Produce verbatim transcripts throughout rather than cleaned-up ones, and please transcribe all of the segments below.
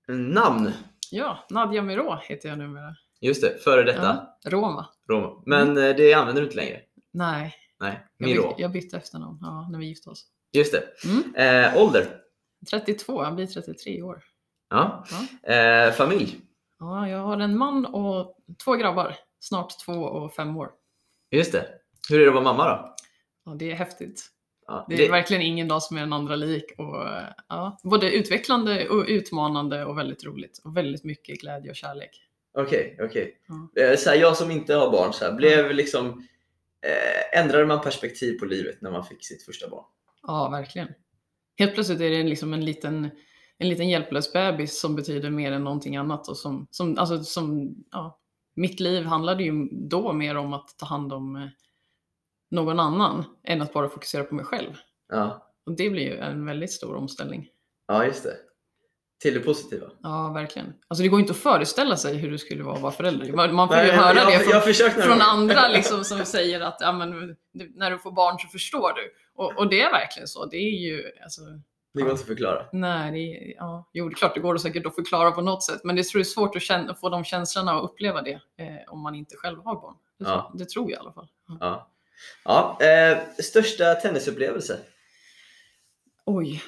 Namn? Ja, Nadia Miro heter jag numera. Just det, före detta. Ja, Roma. Roma. Men mm. det använder du inte längre? Nej. Nej, Miro. Jag, byt, jag bytte efternamn, ja, när vi gifte oss. Just det. Mm. Eh, ålder? trettiotvå, jag blir trettiotre i år. Ja. ja. Eh, familj? Ja, jag har en man och två grabbar. Snart två och fem år. Just det. Hur är det att vara mamma då? Ja, det är häftigt. Ja, det är det... verkligen ingen dag som är den andra lik. Och, ja, både utvecklande och utmanande och väldigt roligt. Och väldigt mycket glädje och kärlek. Okej, okay, okej. Okay. Ja. Så här, jag som inte har barn, så här, blev liksom, eh, ändrade man perspektiv på livet när man fick sitt första barn? Ja, verkligen. Helt plötsligt är det liksom en liten, en liten hjälplös bebis som betyder mer än någonting annat. Och som, som, alltså, som, ja, mitt liv handlade ju då mer om att ta hand om eh, någon annan än att bara fokusera på mig själv. Ja. Och det blir ju en väldigt stor omställning. Ja, just det. Till det positiva. Ja, verkligen. Alltså det går inte att föreställa sig hur det skulle vara att vara förälder. Man, man får Nej, ju höra jag, det från, jag från andra liksom, som säger att ja, men, när du får barn så förstår du. Och, och det är verkligen så. Det är ju... Alltså, det går inte att förklara. Nej, det är, ja, jo, det är klart det går det säkert att förklara på något sätt. Men det tror jag är svårt att känna, få de känslorna och uppleva det eh, om man inte själv har barn. Det, ja. tror, det tror jag i alla fall. Ja. Ja. Ja, eh, största tennisupplevelse? Oj.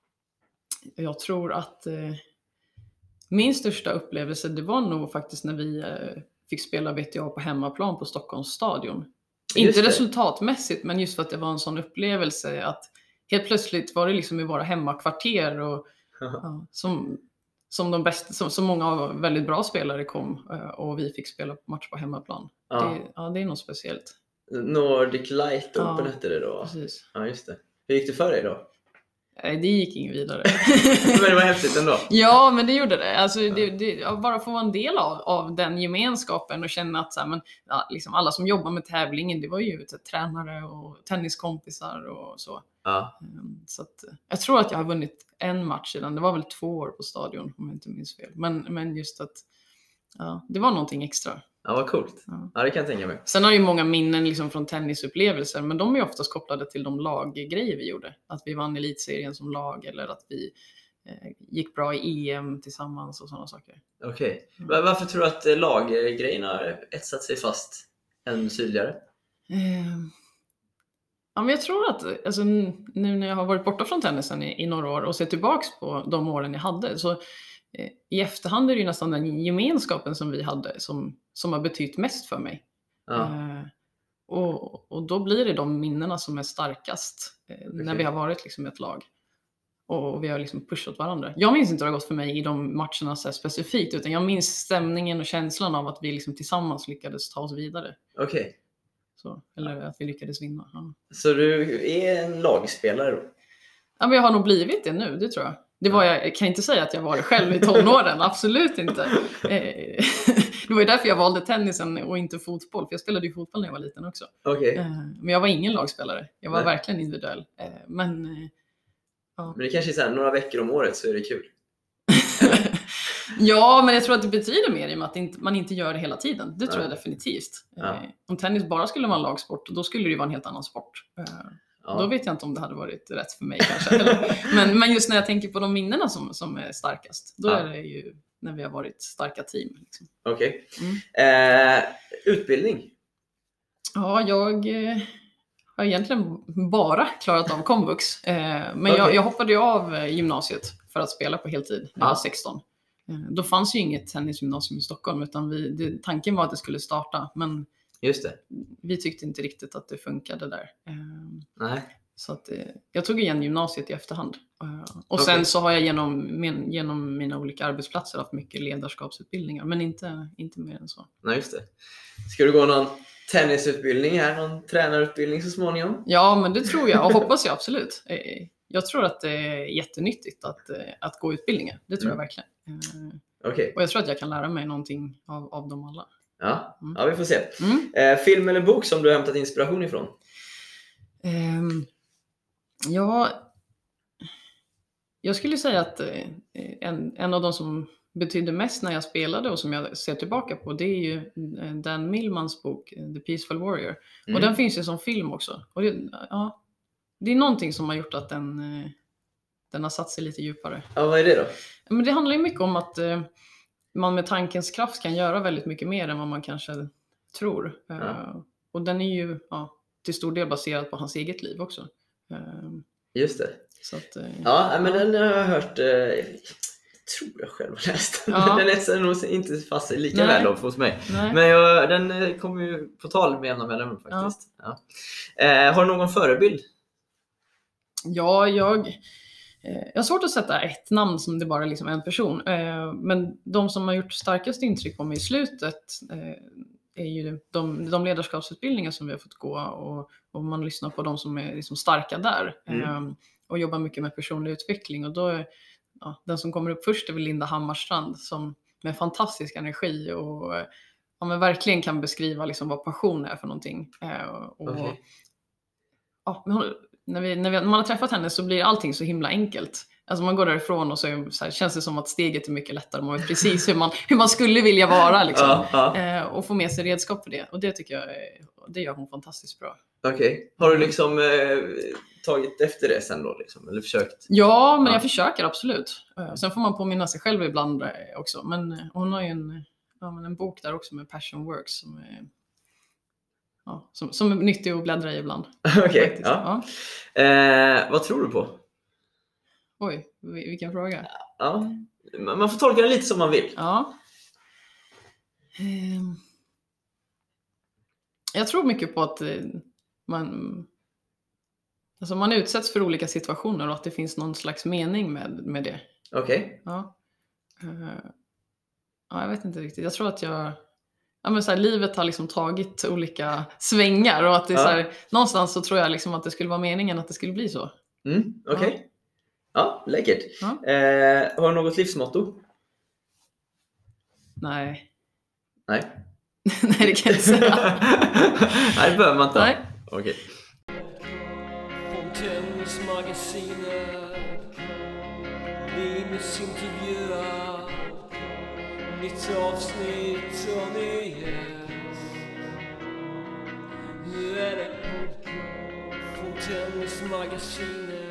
Jag tror att eh, min största upplevelse, det var nog faktiskt när vi eh, fick spela V T A på hemmaplan på Stockholms stadion. Just inte det. Resultatmässigt, men just för att det var en sån upplevelse att helt plötsligt var det liksom i våra hemmakvarter och ja, som, som de bästa, som, som många väldigt bra spelare kom eh, och vi fick spela match på hemmaplan. Ja. Det, ja, det är något speciellt. Nordic Light Open ja, hette det då. Precis. Ja, just det. Hur gick det för dig då? Nej, det gick ingen vidare. Men det var häftigt ändå. Ja, men det gjorde det. Alltså, det, det bara få vara en del av, av den gemenskapen och känna att så här, men, ja, liksom alla som jobbar med tävlingen, det var ju så, tränare och tenniskompisar och så. Ja. Så att, jag tror att jag har vunnit en match sedan. Det var väl två år på stadion om jag inte minns fel. Men, men just att ja, det var någonting extra. Ja, vad coolt. Ja. Ja, det kan jag tänka mig. Sen har ju många minnen liksom från tennisupplevelser, men de är oftast kopplade till de laggrejer vi gjorde. Att vi vann elitserien som lag eller att vi eh, gick bra i E M tillsammans och sådana saker. Okej. Okay. Mm. Varför tror du att laggrejerna har etsat sig fast än tydligare? Eh, ja, men jag tror att alltså, nu när jag har varit borta från tennisen i, i några år och ser tillbaks på de åren jag hade, så i efterhand är det ju nästan den gemenskapen som vi hade som, som har betytt mest för mig. Ja. Eh, och, och då blir det de minnena som är starkast eh, okay. när vi har varit liksom ett lag. Och vi har liksom pushat varandra. Jag minns inte hur det har gått för mig i de matcherna så här specifikt, utan jag minns stämningen och känslan av att vi liksom tillsammans lyckades ta oss vidare. Okej. Okay. Så, eller att vi lyckades vinna. Ja. Så du är en lagspelare då? Ja, men jag har nog blivit det nu, det tror jag. Det var jag, jag kan inte säga att jag var det själv i tonåren, absolut inte. Det var ju därför jag valde tennisen och inte fotboll, för jag spelade ju fotboll när jag var liten också. Okay. Men jag var ingen lagspelare, jag var Nej. verkligen individuell. Men, ja. Men det kanske är så här, några veckor om året så är det kul. Ja, men jag tror att det betyder mer i och med att man inte gör det hela tiden. Det tror Nej. jag definitivt. Ja. Om tennis bara skulle vara en lagsport, då skulle det ju vara en helt annan sport. Ja. Då vet jag inte om det hade varit rätt för mig kanske. men, men just när jag tänker på de minnena som, som är starkast, då ja. är det ju när vi har varit starka team. Liksom. Okej. Okay. Mm. Eh, utbildning? Ja, jag eh, har egentligen bara klarat av komvux. Eh, men okay. jag, jag hoppade ju av gymnasiet för att spela på heltid när jag var sexton. Eh, då fanns ju inget tennisgymnasium i Stockholm, utan vi, det, tanken var att det skulle starta, men Just det. vi tyckte inte riktigt att det funkade där. Nej. Så att, jag tog igen gymnasiet i efterhand. Och sen okay. så har jag genom, min, genom mina olika arbetsplatser haft mycket ledarskapsutbildningar. Men inte, inte mer än så. Nej, just det. Ska du gå någon tennisutbildning här? Någon tränarutbildning så småningom? Ja, men det tror jag och hoppas jag absolut. Jag tror att det är jättenyttigt att, att gå utbildningar. Det tror mm. jag verkligen. Okay. Och jag tror att jag kan lära mig någonting av, av dem alla. Ja, mm. ja, vi får se. Mm. Eh, film eller bok som du har hämtat inspiration ifrån? Um, ja, jag skulle säga att eh, en, en av de som betydde mest när jag spelade och som jag ser tillbaka på, det är ju Dan Millmans bok The Peaceful Warrior. Mm. Och den finns ju som film också. Och det, ja, det är någonting som har gjort att den, den har satt sig lite djupare. Ja, vad är det då? Men det handlar ju mycket om att eh, man med tankens kraft kan göra väldigt mycket mer än vad man kanske tror. Ja. Uh, och den är ju ja, till stor del baserad på hans eget liv också. Uh, Just det. Så att, uh, ja, men den har jag hört... Uh, tror jag själv har läst. Ja. Den är nog inte fast lika Nej. väl hos mig. Nej. Men jag, den kommer ju på tal med jämna mellanrum faktiskt. Ja. Ja. Eh, har du någon förebild? Ja, jag, eh, jag har svårt att sätta ett namn som det bara är liksom en person. Eh, men de som har gjort starkast intryck på mig i slutet eh, är ju de, de ledarskapsutbildningar som vi har fått gå. Och, och man lyssnar på de som är liksom starka där. Mm. Eh, och jobbar mycket med personlig utveckling. Och då är Ja, den som kommer upp först är väl Linda Hammarstrand som med fantastisk energi och ja, men verkligen kan beskriva liksom vad passion är för någonting. Eh, och, okay. ja, men hon, när, vi, när, vi, när man har träffat henne så blir allting så himla enkelt. Alltså man går därifrån och så, är, så här, känns det som att steget är mycket lättare. Man vet precis hur man, hur man skulle vilja vara liksom. Ja, ja. Eh, och få med sig redskap för det. Och det tycker jag det gör hon fantastiskt bra. Okej. Okay. Har du liksom eh, tagit efter det sen då? Liksom, eller försökt? Ja, men ja. jag försöker absolut. Eh, sen får man påminna sig själv ibland också. Men eh, hon har ju en, ja, men en bok där också med Passion Works som är, ja, som, som är nyttig att bläddra i ibland. Okej. Okay, ja. ja. eh, vad tror du på? Oj, vilken fråga. Ja, man får tolka det lite som man vill. Ja. Um, jag tror mycket på att man, alltså man utsätts för olika situationer och att det finns någon slags mening med, med det. Okej. Okay. Ja. Uh, ja, jag vet inte riktigt. Jag tror att jag... Ja, men så här, livet har liksom tagit olika svängar och att det är ja. så här, någonstans så tror jag liksom att det skulle vara meningen att det skulle bli så. Mm, okej. Okay. Ja. Ja, läckert. Ja. Eh, har du något livsmotto? Nej. Nej. Nej, det kan jag inte säga. Nej, det behöver man inte. Nej. Okej. Fontänhusmagasinet Linus intervjuar nytt avsnitt och nyhet. Nu är det Fontänhusmagasinet.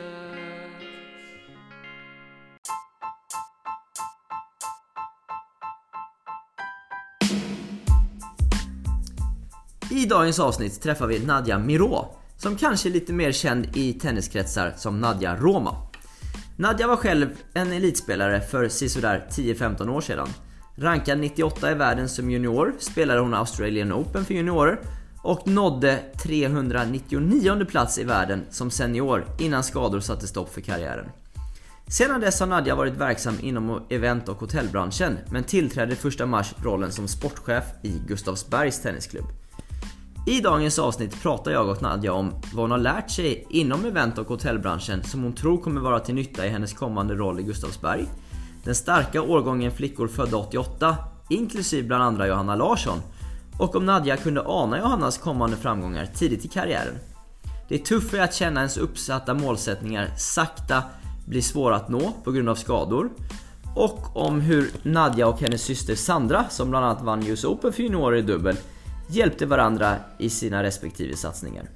I dagens avsnitt träffar vi Nadia Miró, som kanske är lite mer känd i tenniskretsar som Nadia Roma. Nadia var själv en elitspelare för sådär tio femton år sedan. Rankad nittioåtta i världen som junior spelade hon Australian Open för juniorer och nådde trehundranittionionde plats i världen som senior innan skador satte stopp för karriären. Sedan dess har Nadia varit verksam inom event- och hotellbranschen men tillträdde första mars rollen som sportchef i Gustavsbergs tennisklubb. I dagens avsnitt pratar jag och Nadia om vad hon har lärt sig inom event- och hotellbranschen som hon tror kommer vara till nytta i hennes kommande roll i Gustavsberg. Den starka årgången flickor födda åttioåtta, inklusive bland andra Johanna Larsson. Och om Nadia kunde ana Johannas kommande framgångar tidigt i karriären. Det är tufft att känna ens uppsatta målsättningar sakta blir svåra att nå på grund av skador. Och om hur Nadia och hennes syster Sandra, som bland annat vann U S Open för juniorer i dubbel, hjälpte varandra i sina respektive satsningar.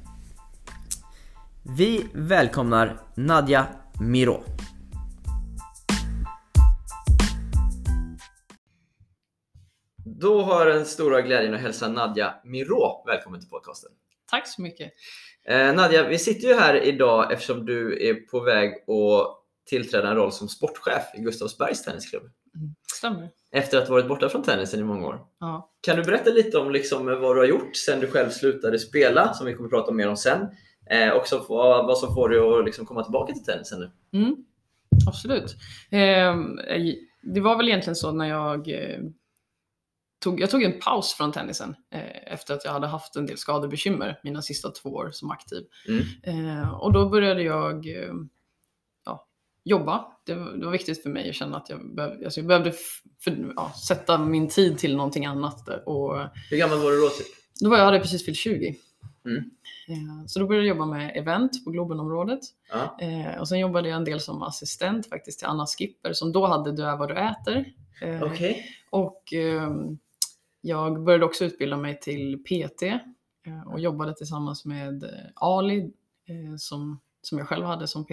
Vi välkomnar Nadia Miró. Då har den stora glädjen att hälsa Nadia Miró välkommen till podcasten. Tack så mycket. Eh, Nadia, vi sitter ju här idag eftersom du är på väg att tillträda en roll som sportchef i Gustavsbergs tennisklubb. Mm, stämmer. Efter att ha varit borta från tennisen i många år. Ja. Kan du berätta lite om liksom vad du har gjort sen du själv slutade spela, som vi kommer att prata mer om sen. Eh, och så få, vad som får dig att liksom komma tillbaka till tennisen nu? Mm, absolut. Eh, det var väl egentligen så när jag... Eh, Tog, jag tog en paus från tennisen eh, efter att jag hade haft en del skadebekymmer mina sista två år som aktiv. Mm. Eh, och då började jag eh, ja, jobba. Det var, det var viktigt för mig att känna att jag, behöv, alltså jag behövde f- för, ja, sätta min tid till någonting annat. Och, hur gammal var du då? Typ? Då var jag hade precis fyllt tjugo. Mm. Eh, så då började jag jobba med event på Globenområdet. Ja. Eh, och sen jobbade jag en del som assistent faktiskt till Anna Skipper som då hade Du är vad du äter. Eh, okay. Och... Eh, Jag började också utbilda mig till P T och jobbade tillsammans med Ali som, som jag själv hade som P T.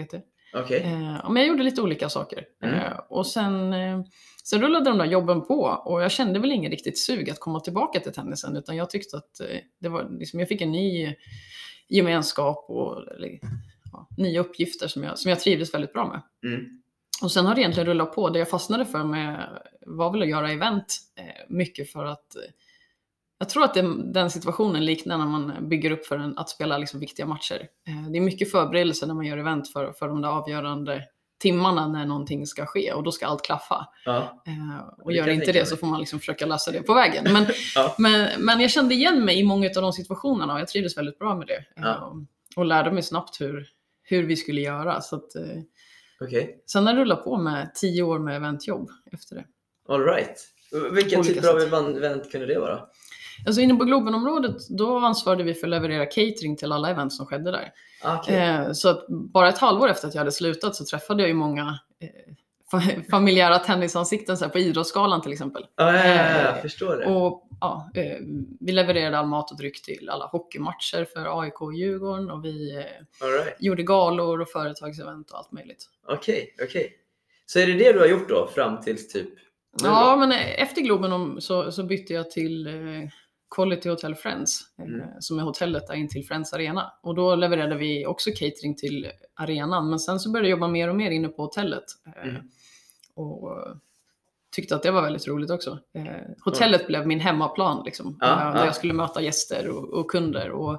Okay. Eh, men jag gjorde lite olika saker. Mm. Eh, och sen, eh, sen rullade de där jobben på. Och jag kände väl ingen riktigt sug att komma tillbaka till tennisen. Utan jag tyckte att eh, det var, liksom, jag fick en ny gemenskap och eller, ja, nya uppgifter som jag, som jag trivdes väldigt bra med. Mm. Och sen har det egentligen rullat på. Det jag fastnade för med var väl att göra event. Eh, mycket för att eh, jag tror att det, den situationen liknar när man bygger upp för en, att spela liksom viktiga matcher. Eh, det är mycket förberedelse när man gör event för, för de där avgörande timmarna när någonting ska ske. Och då ska allt klaffa. Ja. Eh, och gör inte det så får man liksom försöka lösa det på vägen. Men, ja. men, men jag kände igen mig i många av de situationerna. Och jag trivdes väldigt bra med det. Ja. Eh, och, och lärde mig snabbt hur, hur vi skulle göra. Så att, eh, Okay. sen har det rullat på med tio år med eventjobb efter det. All right. Vilka Olika typer av sätt. event kunde det vara? Alltså inne på Globenområdet, då ansvarade vi för att leverera catering till alla event som skedde där. Okay. Eh, så att bara ett halvår efter att jag hade slutat så träffade jag ju många eh, familjära tennisansikten så här, på Idrottsgalan till exempel. Ah, ja, ja, ja, jag Eh, förstår det. Och ja, eh, vi levererade all mat och dryck till alla hockeymatcher för A I K och Djurgården och vi eh, All right. gjorde galor och företagsevent och allt möjligt. Okej, okay, okej. Okay. Så är det det du har gjort då fram tills typ nu Ja, då? men efter Globen om, så, så bytte jag till eh, Quality Hotel Friends, eh, Mm. som är hotellet där in till Friends Arena. Och då levererade vi också catering till arenan, men sen så började jag jobba mer och mer inne på hotellet. Eh, Mm. Och eh, tyckte att det var väldigt roligt också. Eh, hotellet mm. blev min hemmaplan liksom, Ja, eh, där ja. jag skulle möta gäster och, och kunder. Och,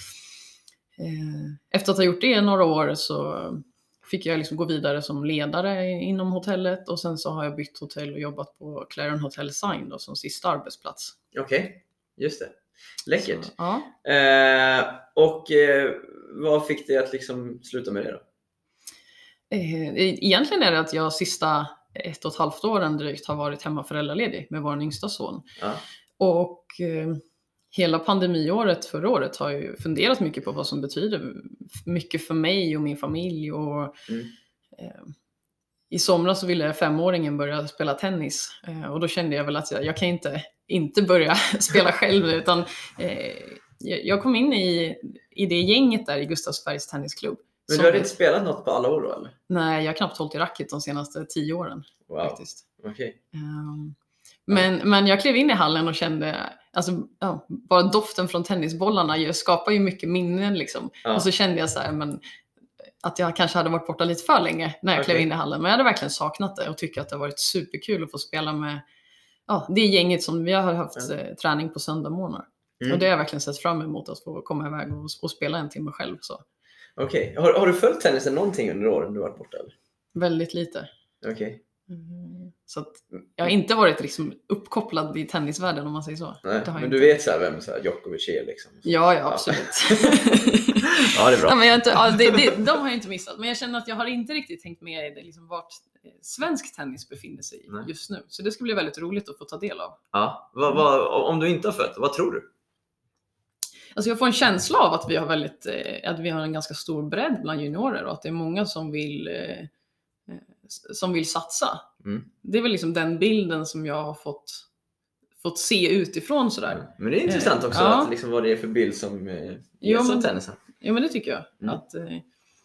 eh, efter att ha gjort det i några år så fick jag liksom gå vidare som ledare inom hotellet och sen så har jag bytt hotell och jobbat på Clarion Hotel Sign då, som sista arbetsplats. Okej, okay. Just det. Läckert. Så, ja. eh, och eh, vad fick dig att liksom sluta med det då? Eh, egentligen är det att jag sista ett och ett halvt åren drygt har varit hemma föräldraledig med vår yngsta son. Ja. Och eh, hela pandemiåret förra året har jag ju funderat mycket på vad som betyder mycket för mig och min familj. Och, mm. eh, i somras så ville femåringen börja spela tennis. Eh, och då kände jag väl att jag, jag kan inte, inte börja spela själv. Utan eh, jag kom in i, i det gänget där i Gustavsbergs tennisklubb. Men du hade inte spelat något på alla år då eller? Nej, jag har knappt hållit i racket de senaste tio åren. Wow. Faktiskt. Okay. Um, men, ja. men jag klev in i hallen och kände, alltså, ja, bara doften från tennisbollarna skapar ju mycket minnen liksom. Ja. Och så kände jag så här, men, att jag kanske hade varit borta lite för länge när jag okay. klev in i hallen. Men jag hade verkligen saknat det och tycker att det har varit superkul att få spela med ja, det gänget som vi har haft ja. eh, träning på söndagmorgnar. Mm. Och det har jag verkligen sett fram emot att få komma iväg och, och spela en timme själv. Så. Okej, okay. har, har du följt tennisen någonting under åren du varit borta? Eller? Väldigt lite. Okej. Okay. Mm. Så att jag har inte varit liksom uppkopplad i tennisvärlden om man säger så. Nej, men inte. du vet så här vem så här Djokovic är liksom? Ja, ja, absolut. Ja, det är bra. Ja, men jag inte, ja, det, det, de har jag inte missat. Men jag känner att jag har inte riktigt tänkt med i det, liksom, vart svensk tennis befinner sig Nej. just nu. Så det ska bli väldigt roligt att få ta del av. Ja, vad, vad, om du inte har följt, vad tror du? Alltså jag får en känsla av att vi har väldigt, eh, att vi har en ganska stor bredd bland juniorer och att det är många som vill eh, som vill satsa. Mm. Det är väl liksom den bilden som jag har fått fått se utifrån sådär. Men det är intressant också ja. att liksom vad det är för bild som eh, jo, ges men, av tennisen. Ja, men det tycker jag. Mm. Att, eh,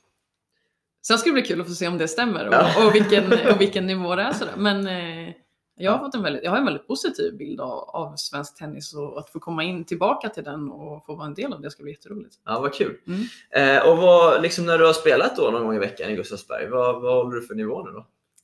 sen ska det bli kul att få se om det stämmer och, Ja. och, vilken, och vilken nivå det är sådär. Men eh, jag har fått en väldigt, jag har en väldigt positiv bild av, av svensk tennis och att få komma in tillbaka till den och få vara en del av det ska bli jätteroligt. Ja, vad kul. Mm. Eh, och vad, liksom när du har spelat då någon gång i veckan i Gustavsberg, vad, vad håller du för nivå nu då?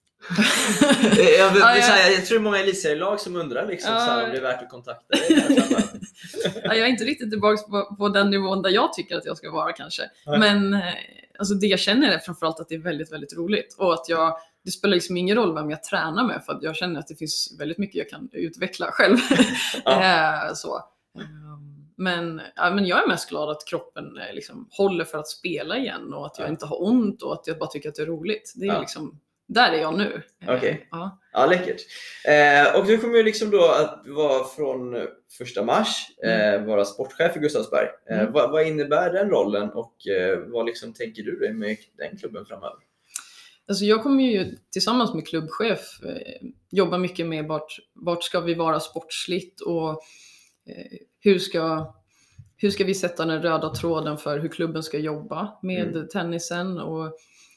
jag, vill, ja, säga, jag, jag tror många elitserielag som undrar liksom, ja, så här, om det är värt att kontakta dig. ja, jag är inte riktigt tillbaka på, på den nivån där jag tycker att jag ska vara kanske. Nej. Men eh, alltså det jag känner är framförallt att det är väldigt, väldigt roligt. Och att jag, det spelar liksom ingen roll vem jag tränar med för att jag känner att det finns väldigt mycket jag kan utveckla själv. Ja. eh, så. Men, ja, men jag är mest glad att kroppen eh, liksom, håller för att spela igen och att jag Ja. inte har ont och att jag bara tycker att det är roligt. Det är Ja. liksom, där är jag nu. Okej. Okay. Ja. Ja, läckert. Eh, och du kommer ju liksom då att vara från första mars eh, vara sportchef i Gustavsberg. Eh, Mm. vad, vad innebär den rollen och eh, vad liksom tänker du dig med den klubben framöver? Alltså jag kommer ju tillsammans med klubbchef eh, jobba mycket med vart, vart ska vi vara sportsligt och eh, hur, ska, hur ska vi sätta den röda tråden för hur klubben ska jobba med mm. tennisen och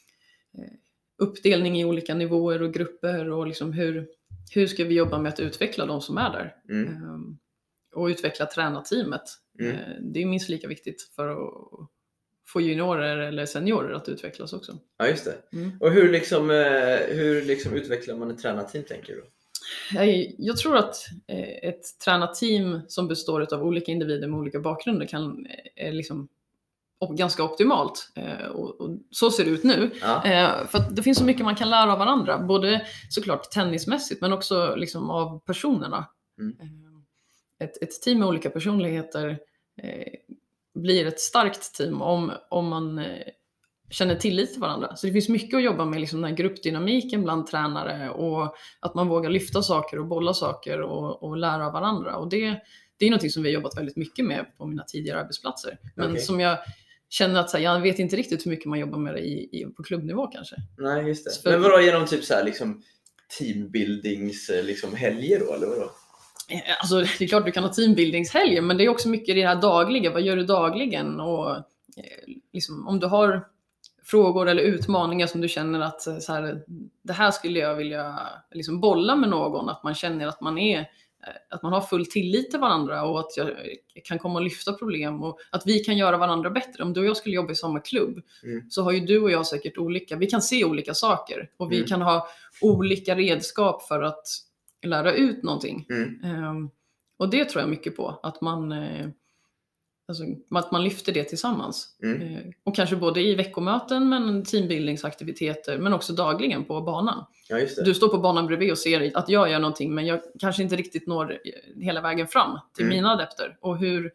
uppdelning i olika nivåer och grupper och liksom hur, hur ska vi jobba med att utveckla de som är där. Mm. Och utveckla tränarteamet. Mm. Det är minst lika viktigt för att få juniorer eller seniorer att utvecklas också. Ja, just det. Mm. Och hur, liksom, hur liksom utvecklar man ett tränarteam, tänker du? Jag, jag tror att ett tränarteam som består av olika individer med olika bakgrunder kan är liksom ganska optimalt. Och, och så ser det ut nu. Ja. För att det finns så mycket man kan lära av varandra. Både såklart tennismässigt men också liksom av personerna. Mm. Ett, ett team med olika personligheter eh, blir ett starkt team om, om man eh, känner tillit till varandra. Så det finns mycket att jobba med, liksom den här gruppdynamiken bland tränare och att man vågar lyfta saker och bolla saker och, och lära av varandra. Och det, det är något som vi har jobbat väldigt mycket med på mina tidigare arbetsplatser. Men okay. som jag känner att så här, jag vet inte riktigt hur mycket man jobbar med det i, i, på klubbnivå kanske. Nej, just det. För, men vadå, genom typ så här, liksom, teambuildings liksom, helger då, eller vadå? Alltså det är klart du kan ha teambuildingshelger, men det är också mycket i det här dagliga. Vad gör du dagligen? Och eh, liksom, om du har frågor eller utmaningar som du känner att så här, det här skulle jag vilja liksom bolla med någon, att man känner att man är att man har full tillit till varandra och att jag kan komma och lyfta problem och att vi kan göra varandra bättre. Om du och jag skulle jobba i samma klubb mm. så har ju du och jag säkert olika, vi kan se olika saker och vi mm. kan ha olika redskap för att lära ut någonting. Mm. Um, och det tror jag mycket på, att man uh, alltså, att man lyfter det tillsammans. Mm. Uh, och kanske både i veckomöten men teambuildingsaktiviteter men också dagligen på banan. Ja, just det. Du står på banan bredvid och ser att jag gör någonting men jag kanske inte riktigt når hela vägen fram till mm. mina adepter. Och hur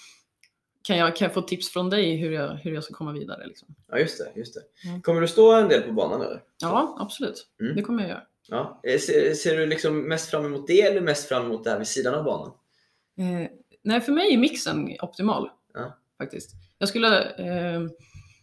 kan jag, kan jag få tips från dig hur jag, hur jag ska komma vidare? Liksom? Ja, just det. Just det. Mm. Kommer du stå en del på banan eller? Ja, absolut. Mm. Det kommer jag göra. Ja. Ser, ser du liksom mest fram emot det eller mest fram emot det här vid sidan av banan? Eh, nej, för mig är mixen optimal. Ja. Faktiskt. Jag skulle, eh, i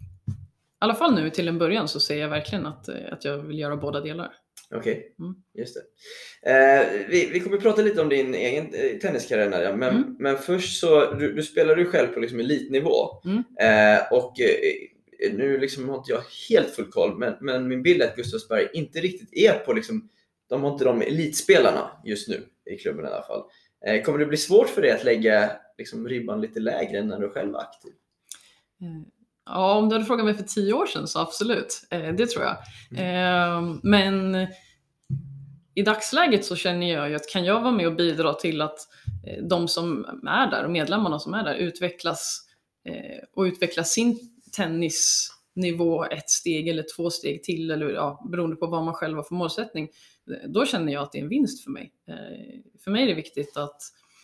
alla fall nu till en början så ser jag verkligen att, att jag vill göra båda delar. Okej, okay. mm. just det. Eh, vi, vi kommer prata lite om din egen eh, tenniskarriär, Nadia, men, mm. men först så, du, du spelar ju själv på liksom elitnivå. Mm. Eh, och eh, nu liksom har inte jag helt full koll, men, men min bild är att Gustavsberg inte riktigt är på liksom, de har inte de elitspelarna just nu i klubben i alla fall. Eh, kommer det bli svårt för dig att lägga liksom, ribban lite lägre än när du själv är aktiv? Mm. Ja, om du hade frågat mig för tio år sedan så absolut, eh, det tror jag. Mm. Eh, men i dagsläget så känner jag ju att kan jag vara med och bidra till att eh, de som är där och medlemmarna som är där utvecklas eh, och utveckla sin tennisnivå ett steg eller två steg till, eller ja, beroende på vad man själv har för målsättning, då känner jag att det är en vinst för mig. Eh, för mig är det viktigt att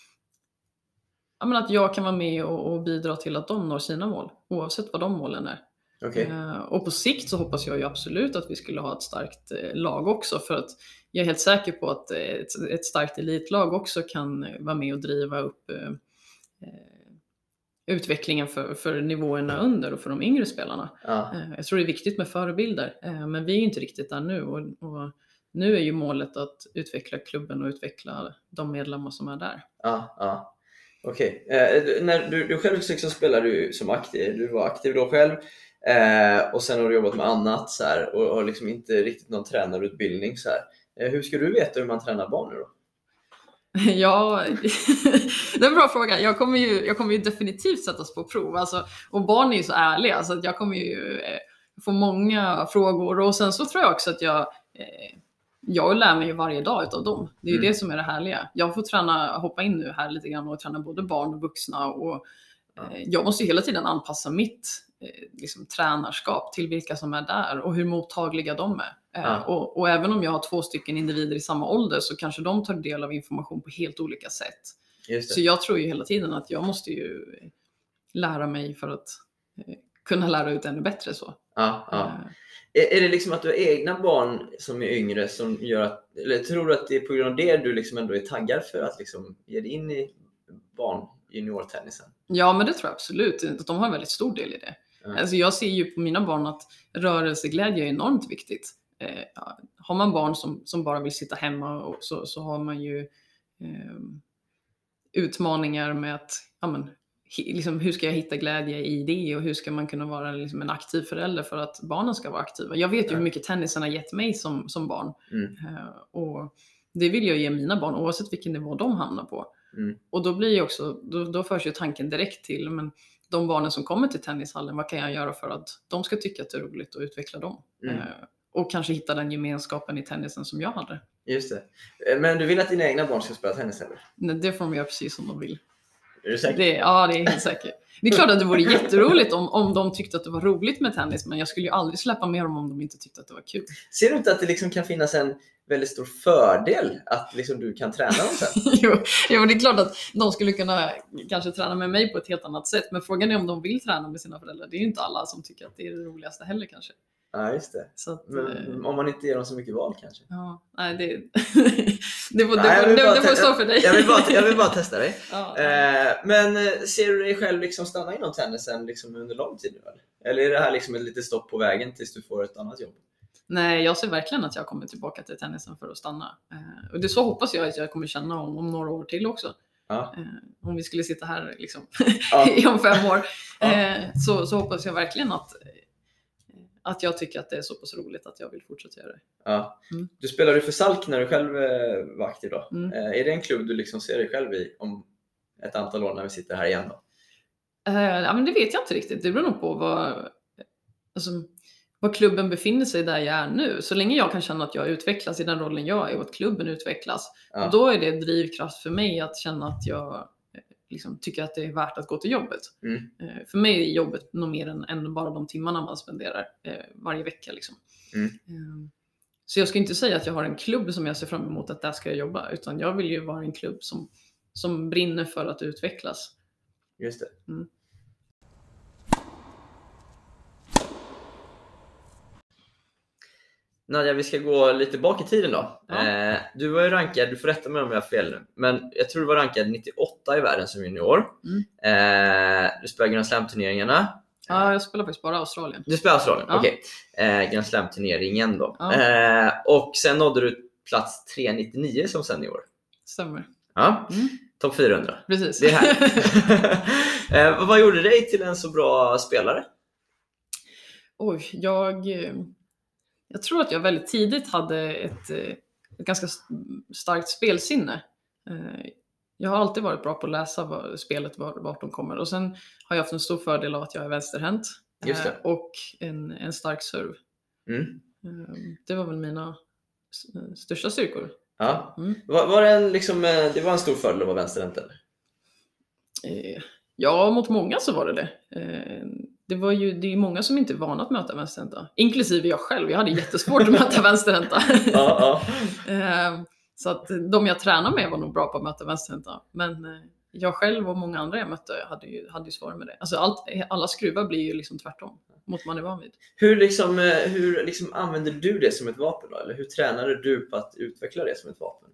Ja, men att jag kan vara med och, och bidra till att de når sina mål, oavsett vad de målen är. Okay. Eh, och på sikt så hoppas jag ju absolut att vi skulle ha ett starkt eh, lag också, för att jag är helt säker på att ett, ett starkt elitlag också kan vara med och driva upp eh, utvecklingen för, för nivåerna under och för de yngre spelarna. Ja. Eh, jag tror det är viktigt med förebilder, eh, men vi är ju inte riktigt där nu. Och, och nu är ju målet att utveckla klubben och utveckla de medlemmar som är där. Ja, ja. Okej, eh, när du, du själv liksom spelar du som aktiv, du var aktiv då själv eh, och sen har du jobbat med annat så här, och har liksom inte riktigt någon tränarutbildning så här. Eh, hur ska du veta hur man tränar barn nu då? Ja, det är en bra fråga. Jag kommer ju, jag kommer ju definitivt sättas på prov, alltså, och barn är ju så ärliga så att jag kommer ju eh, få många frågor, och sen så tror jag också att jag eh, Jag lär mig ju varje dag utav dem. Det är ju mm. det som är det härliga. Jag får träna, hoppa in nu här lite grann och träna både barn och vuxna. Och, eh, jag måste ju hela tiden anpassa mitt eh, liksom, tränarskap till vilka som är där och hur mottagliga de är. Eh, mm. och, och även om jag har två stycken individer i samma ålder så kanske de tar del av information på helt olika sätt. Just det. Så jag tror ju hela tiden att jag måste ju lära mig för att eh, kunna lära ut ännu bättre så. Ja, ja. Eh, Är det liksom att du har egna barn som är yngre som gör att, eller tror du att det är på grund av det du liksom ändå är taggad för att liksom ge dig in i barn juniortennisen? Ja, men det tror jag absolut. De har en väldigt stor del i det. Mm. Alltså jag ser ju på mina barn att rörelseglädje är enormt viktigt. Eh, har man barn som, som bara vill sitta hemma och så, så har man ju eh, utmaningar med att ja, men, liksom, hur ska jag hitta glädje i det och hur ska man kunna vara liksom en aktiv förälder för att barnen ska vara aktiva. Jag vet ju ja. hur mycket tennisen har gett mig som, som barn. Mm. Uh, och det vill jag ge mina barn oavsett vilken nivå de hamnar på. Mm. Och då blir ju också, då, då förs ju tanken direkt till, men de barnen som kommer till tennishallen, vad kan jag göra för att de ska tycka att det är roligt och utveckla dem? Mm. Uh, och kanske hitta den gemenskapen i tennisen som jag hade. Just det. Men du vill att dina egna barn ska spela tennis eller? Nej, det får de göra precis som de vill. Är du säker? Det, ja, det är helt säkert. Det är klart att det vore jätteroligt om, om de tyckte att det var roligt med tennis, men jag skulle ju aldrig släppa med dem om de inte tyckte att det var kul. Ser du inte att det liksom kan finnas en väldigt stor fördel att liksom du kan träna dem sen? jo, jo, det är klart att de skulle kunna kanske träna med mig på ett helt annat sätt, men frågan är om de vill träna med sina föräldrar. Det är ju inte alla som tycker att det är det roligaste heller kanske. Ja, just det. Så att, men om man inte ger dem så mycket val kanske. Ja, nej, det, det, får, nej, det, det, det får stå för dig. Jag vill bara, jag vill bara testa dig. Ja. Eh, men ser du dig själv liksom stanna inom tennisen liksom under lång tid nu? Eller? eller är det här liksom ett litet stopp på vägen tills du får ett annat jobb? Nej, jag ser verkligen att jag kommer tillbaka till tennisen för att stanna. Eh, och det så hoppas jag att jag kommer känna om, om några år till också. Ja. Eh, om vi skulle sitta här liksom, ja. om fem år. Ja. Eh, så, så hoppas jag verkligen att att jag tycker att det är så pass roligt att jag vill fortsätta göra det. Ja. Mm. Du spelade ju för Salk när du själv var aktiv då. Mm. Är det en klubb du liksom ser dig själv i om ett antal år när vi sitter här igen då? Uh, ja, men det vet jag inte riktigt. Det beror nog på vad, alltså, vad klubben befinner sig där jag är nu. Så länge jag kan känna att jag utvecklas i den rollen jag är och att klubben utvecklas. Ja. Då är det drivkraft för mig att känna att jag liksom tycker att det är värt att gå till jobbet. Mm. För mig är jobbet nog mer än, än bara de timmarna man spenderar eh, varje vecka. Liksom. Mm. Eh, så jag ska inte säga att jag har en klubb som jag ser fram emot att där ska jag jobba. Utan jag vill ju vara en klubb som, som brinner för att utvecklas. Just det. Mm. Nadja, vi ska gå lite bak i tiden då. Ja. Eh, du var ju rankad, du får rätta mig om jag har fel nu, men jag tror du var rankad nittioåtta i världen som junior. Mm. Eh, du spelar Grand Slam-turneringarna. Ja, jag spelar faktiskt bara Australien. Du spelar Australien, Ja. okej. Okay. Eh, Grand Slam-turneringen då. Ja. Eh, och sen nådde du plats tre nittionio som senior. Stämmer. Ja, Mm. topp fyrahundra. Precis. Det är här. eh, vad gjorde dig till en så bra spelare? Oj, jag... Jag tror att jag väldigt tidigt hade ett, ett ganska starkt spelsinne. Jag har alltid varit bra på att läsa vad, spelet, vart de kommer. Och sen har jag haft en stor fördel av att jag är vänsterhänt. Just det. Och en, en stark serv. Mm. Det var väl mina största styrkor. Ja. Mm. Var, var det, en, liksom, det var en stor fördel att vara vänsterhänt eller? Ja, mot många så var det det. Det, var ju, det är ju många som inte är vana att möta vänsterhänta. Inklusive jag själv. Jag hade jättesvårt att möta vänsterhänta. Ja, ja. Så att de jag tränar med var nog bra på att möta vänsterhänta. Men jag själv och många andra jag mötte hade ju, hade ju svårt med det. Alltså allt, alla skruvar blir ju liksom tvärtom mot man är van vid. Hur, liksom, hur liksom använder du det som ett vapen då? Eller hur tränade du på att utveckla det som ett vapen?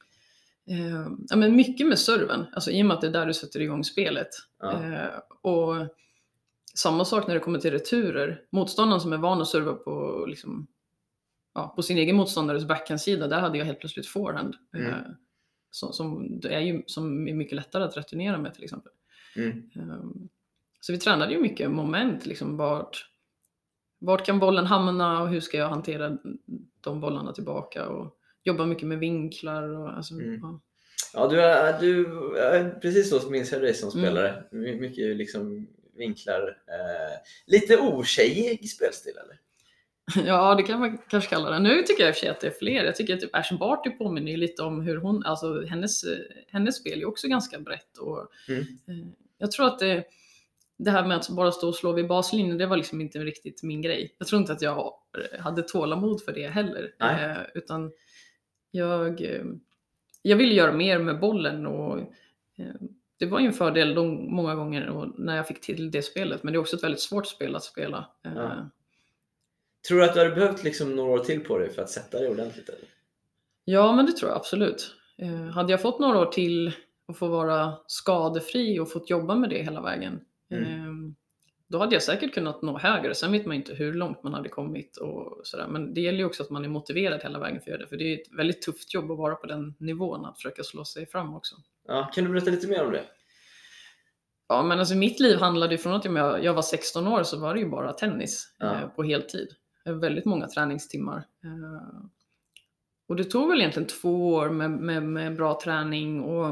Eh, ja, men mycket med serven. Alltså i och med att det är där du sätter igång spelet. Ja. Eh, och samma sak när det kommer till returer. Motståndaren som är van att serva på, liksom, ja, på sin egen motståndares backhandsida, där hade jag helt plötsligt forehand. Mm. Eh, som, som, det är ju, som är mycket lättare att returnera med till exempel. Mm. Eh, så vi tränade ju mycket moment. Liksom, vart, vart kan bollen hamna och hur ska jag hantera de bollarna tillbaka. Och jobba mycket med vinklar. Och, alltså, Mm. ja. Ja, du är, du är precis så som minns jag dig som spelare. Mm. Mycket liksom vinklar. Eh, lite otjejig spelstil eller? Ja, det kan man kanske kalla det. Nu tycker jag i och för sig att det är fler. Jag tycker att typ Ash Barty påminner lite om hur hon, alltså hennes, hennes spel är också ganska brett. Och, mm. eh, jag tror att det, det här med att bara stå och slå vid baslinjen, det var liksom inte riktigt min grej. Jag tror inte att jag hade tålamod för det heller. Eh, utan jag, eh, jag ville göra mer med bollen och eh, det var ju en fördel de, många gånger och när jag fick till det spelet. Men det är också ett väldigt svårt spel att spela. Eh, ja. Tror du att du hade behövt liksom några år till på dig för att sätta det ordentligt? Eller? Ja, men det tror jag absolut. Eh, hade jag fått några år till och få vara skadefri och fått jobba med det hela vägen. Mm. Eh, då hade jag säkert kunnat nå högre. Sen vet man inte hur långt man hade kommit och sådär. Men det gäller ju också att man är motiverad hela vägen för det. För det är ett väldigt tufft jobb att vara på den nivån. Att försöka slå sig fram också. Ja, kan du berätta lite mer om det? Ja, men alltså mitt liv handlade ju från att jag, jag var sexton år så var det ju bara tennis Ja. eh, på heltid. Väldigt många träningstimmar. Eh, och det tog väl egentligen två år med, med, med bra träning och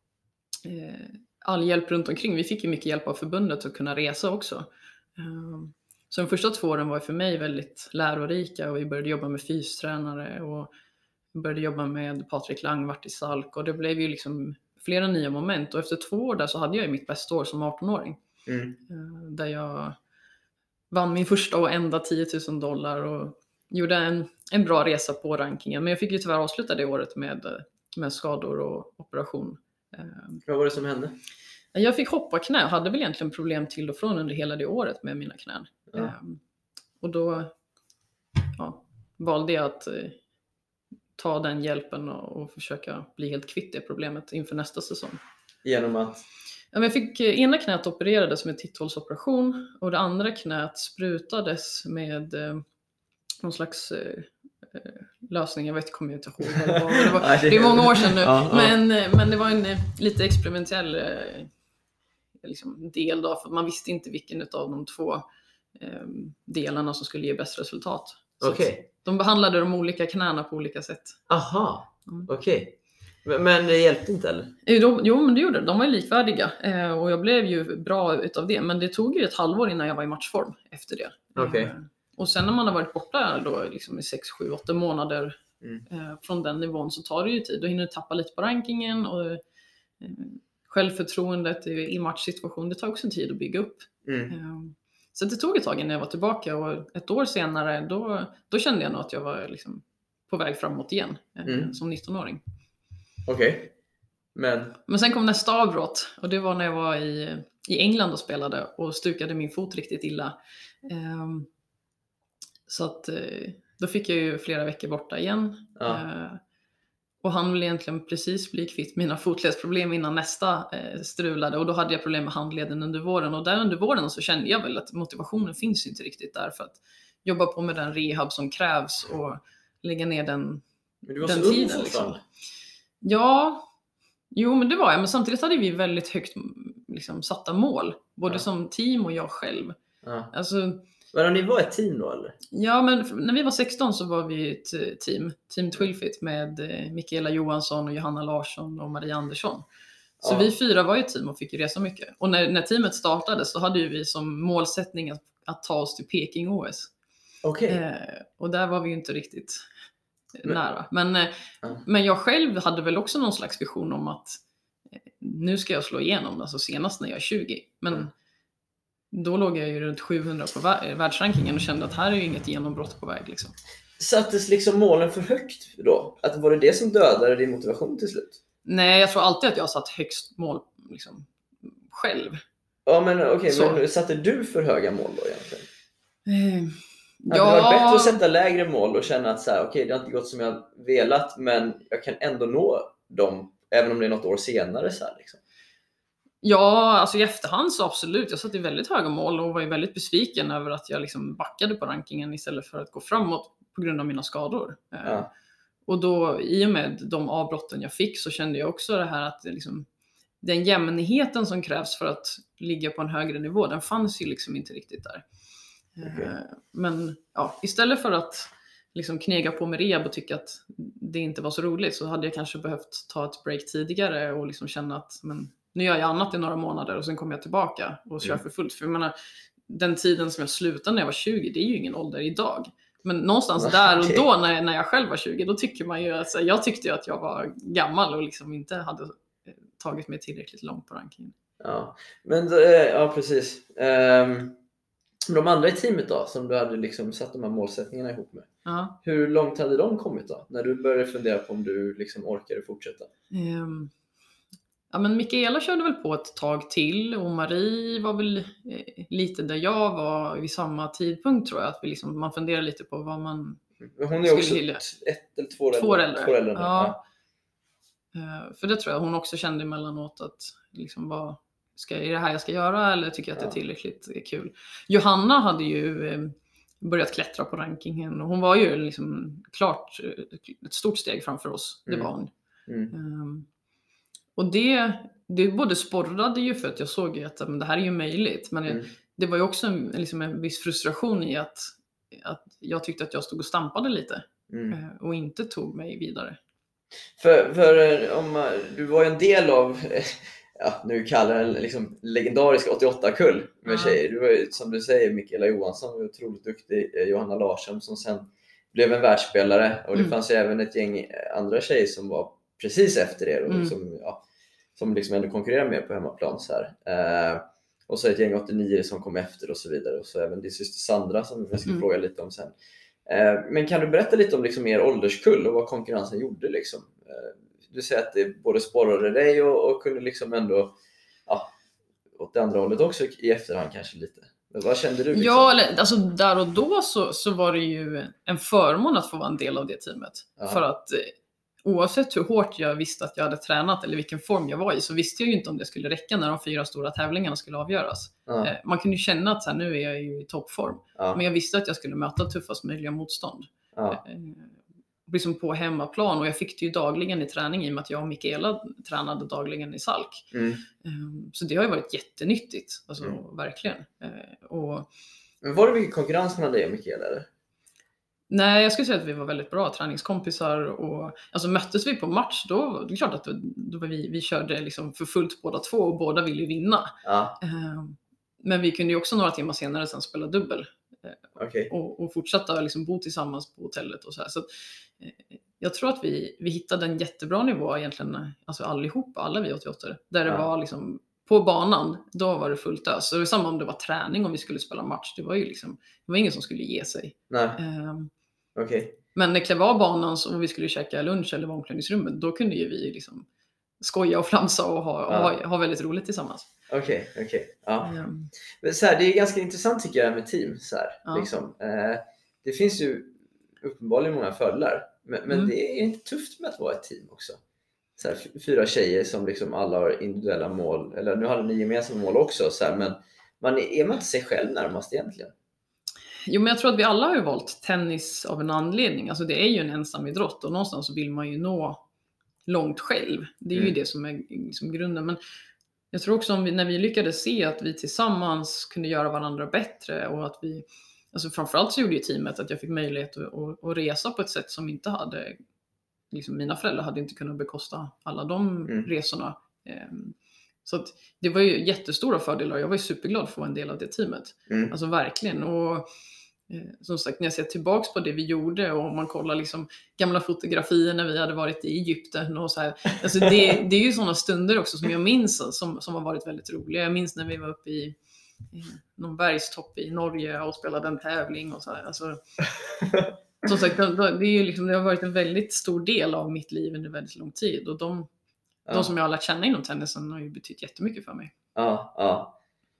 eh, all hjälp runt omkring. Vi fick ju mycket hjälp av förbundet att kunna resa också. Eh, så de första två åren var för mig väldigt lärorika och vi började jobba med fystränare och började jobba med Patrik Langvart i Salk och det blev ju liksom flera nya moment och efter två år där så hade jag ju mitt bästa år som arton-åring. Mm. Där jag vann min första och enda tio tusen dollar och gjorde en, en bra resa på rankingen. Men jag fick ju tyvärr avsluta det året med, med skador och operation. Vad var det som hände? Jag fick hoppa knä och hade väl egentligen problem till och från under hela det året med mina knän. Ja. Och då ja, valde jag att ta den hjälpen och, och försöka bli helt kvitt det problemet inför nästa säsong. Genom att? Ja, men jag fick ena knät opererades med titthålsoperation och det andra knät sprutades med eh, någon slags eh, lösning. Jag vet inte, kommer jag inte ihåg vad det var. Det, var, det är många år sedan nu. Ja, ja. Men, men det var en eh, lite experimentell eh, liksom, del då. För man visste inte vilken av de två eh, delarna som skulle ge bäst resultat. Okej. Okay. De behandlade de olika knäna på olika sätt. Aha, mm. okej. Okay. Men, men det hjälpte inte eller? Jo, jo men det gjorde det. De var ju likvärdiga. Eh, och jag blev ju bra utav det. Men det tog ju ett halvår innan jag var i matchform efter det. Okej. Eh, och sen när man har varit borta då, liksom i sex, sju, åtta månader mm. eh, från den nivån så tar det ju tid. Då hinner du tappa lite på rankingen. Och eh, självförtroendet i, i matchsituation, det tar också en tid att bygga upp. Mm. Eh, så det tog ett tag innan jag var tillbaka. Och ett år senare, då, då kände jag nog att jag var liksom på väg framåt igen. Eh, mm. som nitton-åring. Okej. Okay. Men... Men sen kom nästa avbrott och det var när jag var i, i England och spelade och stukade min fot riktigt illa. Um, så att uh, då fick jag ju flera veckor borta igen. Ja. Uh, och han ville egentligen precis bli kvitt mina fotledsproblem innan nästa uh, strulade. Och då hade jag problem med handleden under våren. Och där under våren så kände jag väl att motivationen finns inte riktigt där för att jobba på med den rehab som krävs och lägga ner den, Men du var den så tiden. ung Liksom. Ja, jo men det var jag. Men samtidigt hade vi väldigt högt liksom, satta mål. Både ja. som team och jag själv. Ja. Alltså, men ni var ett team då eller? Ja, men när vi var sexton så var vi ett team. Team Twilfit med eh, Mikaela Johansson och Johanna Larsson och Maria Andersson. Så ja. vi fyra var ju ett team och fick resa mycket. Och när, när teamet startade så hade ju vi som målsättning att, att ta oss till Peking O S. Okej. Okay. Eh, och där var vi ju inte riktigt men, nära. Men, ja. men jag själv hade väl också någon slags vision om att nu ska jag slå igenom, alltså senast när jag är tjugo. Men mm. då låg jag ju runt sjuhundra på världsrankingen och kände att här är ju inget genombrott på väg. Liksom. Sattes liksom målen för högt då? Att var det det som dödade din motivation till slut? Nej, jag tror alltid att jag satt högst mål liksom, själv. Ja, men okej, okay, men satte du för höga mål då egentligen? Eh. Hade ja. det varit bättre att sätta lägre mål och känna att så här, okej, okay, det har inte gått som jag velat, men jag kan ändå nå dem även om det är något år senare så här, liksom. Ja, alltså i efterhand så absolut. Jag satte väldigt höga mål och var ju väldigt besviken över att jag liksom backade på rankingen istället för att gå framåt på grund av mina skador. Ja. Och då i och med de avbrotten jag fick så kände jag också det här att liksom, den jämnheten som krävs för att ligga på en högre nivå, den fanns ju liksom inte riktigt där. Okay. Men ja, istället för att liksom knega på med rehab och tycka att det inte var så roligt så hade jag kanske behövt ta ett break tidigare och liksom känna att men, nu gör jag annat i några månader och sen kommer jag tillbaka och kör mm. för fullt. För jag menar, den tiden som jag slutade när jag var tjugo, det är ju ingen ålder idag. Men någonstans där och då när jag, när jag själv var tjugo, då tycker man ju alltså, jag tyckte ju att jag var gammal och liksom inte hade tagit mig tillräckligt långt på rankingen. Ja, men ja precis. Um... De andra i teamet då, som du hade liksom satt de här målsättningarna ihop med. Ja. Hur långt hade de kommit då? När du började fundera på om du liksom orkade fortsätta? Um, ja, men Mikaela körde väl på ett tag till. Och Marie var väl eh, lite där jag var vid samma tidpunkt tror jag. Att vi liksom, man funderar lite på vad man men hon är också vilja. ett eller två, två äldre. Två äldre. Ja. Ja. Uh, för det tror jag hon också kände emellanåt att liksom vad... Ska, är det här jag ska göra eller tycker jag att det är tillräckligt kul? Johanna hade ju eh, börjat klättra på rankingen och hon var ju liksom klart ett stort steg framför oss. Det mm. var hon. Mm. Um, och det, det både sporrade ju för att jag såg ju att men det här är ju möjligt. Men mm. det var ju också en, liksom en viss frustration i att, att jag tyckte att jag stod och stampade lite. Mm. Och inte tog mig vidare. För, för om, du var ju en del av, ja, nu kallar det liksom legendarisk åttioåtta-kull med mm. tjejer. Du var ju, som du säger, Mikaela Johansson var otroligt duktig. Johanna Larsson som sen blev en världsspelare. Och det mm. fanns ju även ett gäng andra tjejer som var precis efter er. Och mm. som, ja, som liksom ändå konkurrerade med på hemmaplan. Så här. Eh, och så ett gäng åttionio som kom efter och så vidare. Och så även din syster Sandra som jag ska mm. fråga lite om sen. Men kan du berätta lite om liksom er ålderskull och vad konkurrensen gjorde liksom? Du säger att det både sporrade dig och, och kunde liksom ändå, ja, åt det andra hållet också i efterhand kanske lite. Men vad kände du? Liksom? Ja, alltså där och då så, så var det ju en förmån att få vara en del av det teamet. Ja. För att oavsett hur hårt jag visste att jag hade tränat eller vilken form jag var i, så visste jag ju inte om det skulle räcka när de fyra stora tävlingarna skulle avgöras. Ja. Man kunde ju känna att så här, nu är jag ju i toppform. Ja. Men jag visste att jag skulle möta tuffast möjliga motstånd. Ja. Liksom på hemmaplan, och jag fick det ju dagligen i träning i och med att jag och Mikaela tränade dagligen i Salk. Mm. Så det har ju varit jättenyttigt, alltså mm. verkligen. Och... Men var det mycket konkurrens mellan dig och Mikaela eller? Nej, jag skulle säga att vi var väldigt bra träningskompisar, och alltså möttes vi på match då, det är klart att då, då var vi, vi körde liksom för fullt båda två och båda ville vinna. Ja. Men vi kunde ju också några timmar senare sen spela dubbel. Okay. Och, och fortsätta liksom bo tillsammans på hotellet och så här. Så jag tror att vi, vi hittade en jättebra nivå egentligen, alltså allihopa, alla vi åttioåtta, där det ja. var liksom på banan, då var det fullt ös. Så det var samma om det var träning, om vi skulle spela match, det var ju liksom, det var ingen som skulle ge sig. Nej. Um, okay. Men när det klev av banan så, och vi skulle käka lunch eller var omklädningsrummet, då kunde ju vi liksom skoja och flamsa och ha, ja. ha, ha väldigt roligt tillsammans. Okej, okay, okej. Okay. Ja. Um, Men så här, det är ganska intressant tycker jag med team. Så här, ja. liksom. eh, det finns ju uppenbarligen många fördelar. Men, men mm. det är inte tufft med att vara ett team också. Så här, fyra tjejer som liksom alla har individuella mål. Eller nu hade ni gemensamma mål också. Så här, men man är, är man inte sig själv närmast egentligen? Jo, men jag tror att vi alla har ju valt tennis av en anledning. Alltså det är ju en ensam idrott och någonstans så vill man ju nå långt själv. Det är mm. ju det som är liksom grunden. Men jag tror också om vi, när vi lyckades se att vi tillsammans kunde göra varandra bättre, och att vi, alltså framförallt så gjorde ju teamet att jag fick möjlighet att, att, att resa på ett sätt som inte hade, liksom mina föräldrar hade inte kunnat bekosta alla de mm. resorna. Så att det var ju jättestora fördelar. Jag var ju superglad för att vara en del av det teamet. Mm. Alltså verkligen. Och som sagt, när jag ser tillbaks på det vi gjorde och man kollar liksom gamla fotografier när vi hade varit i Egypten och så här, alltså det, det är ju sådana stunder också som jag minns som, som har varit väldigt roliga. Jag minns när vi var uppe i, i någon bergstopp i Norge och spelade en tävling och så här. Alltså, som sagt, det, är ju liksom, det har varit en väldigt stor del av mitt liv under väldigt lång tid, och de, ja. de som jag har lärt känna inom tennisen har ju betytt jättemycket för mig. Ja, ja.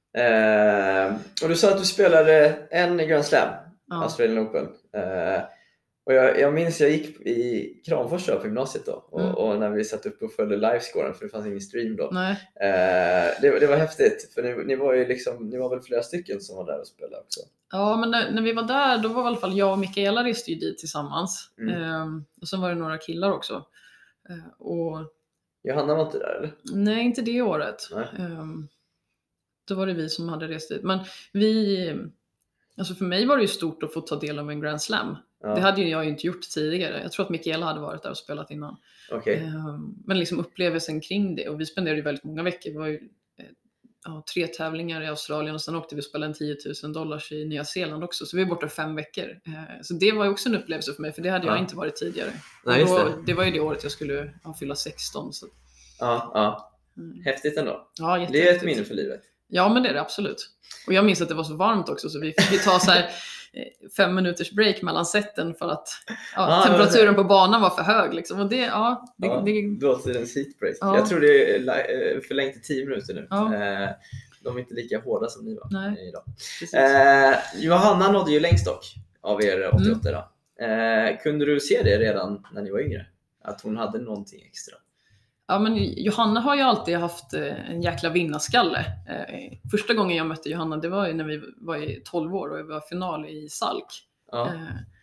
Eh, och du sa att du spelade en i Grand Slam, ja. Australian Open. Eh, och jag, jag minns jag gick i Kramfors på gymnasiet då. Och, mm. och när vi satt upp och följde livescoren, för det fanns ingen stream då. Nej. Eh, det, det var häftigt, för ni, ni var ju liksom, ni var väl flera stycken som var där och spelade också. Ja, men när, när vi var där, då var i alla fall jag och Mikaela reste ju dit tillsammans. Mm. Eh, och sen var det några killar också. Eh, och... Johanna var inte där eller? Nej, inte det året. Nej. Eh, Då var det vi som hade rest dit. Men vi, alltså för mig var det ju stort att få ta del av en Grand Slam. Ja. Det hade ju jag ju inte gjort tidigare. Jag tror att Mikaela hade varit där och spelat innan. Okay. Men liksom upplevelsen kring det. Och vi spenderade ju väldigt många veckor. Det var ju ja, tre tävlingar i Australien och sen åkte vi och spelade en tio tusen dollars i Nya Zeeland också. Så vi var borta fem veckor. Så det var ju också en upplevelse för mig, för det hade ja. jag inte varit tidigare. Nej, just det. Då, det var ju det året jag skulle ja, fylla sexton. Så. Ja, ja. Häftigt ändå. Ja, det är ett minne för livet. Ja, men det är det absolut. Och jag minns att det var så varmt också, så vi fick ta så här fem minuters break mellan setten för att ja, ah, temperaturen på banan var för hög liksom. Och det, ja, det, ja, det... då är det en seat break. Ja. Jag tror det är förlängt till tio minuter nu. Ja. De är inte lika hårda som ni var. Nej. Idag. Eh, Johanna nådde ju längst dock av er åttioåtta. Mm. Då. Eh, kunde du se det redan när ni var yngre? Att hon hade någonting extra? Ja, men Johanna har ju alltid haft en jäkla vinnarskalle. Första gången jag mötte Johanna, det var ju när vi var i tolv år och vi var final i Salk. Ja.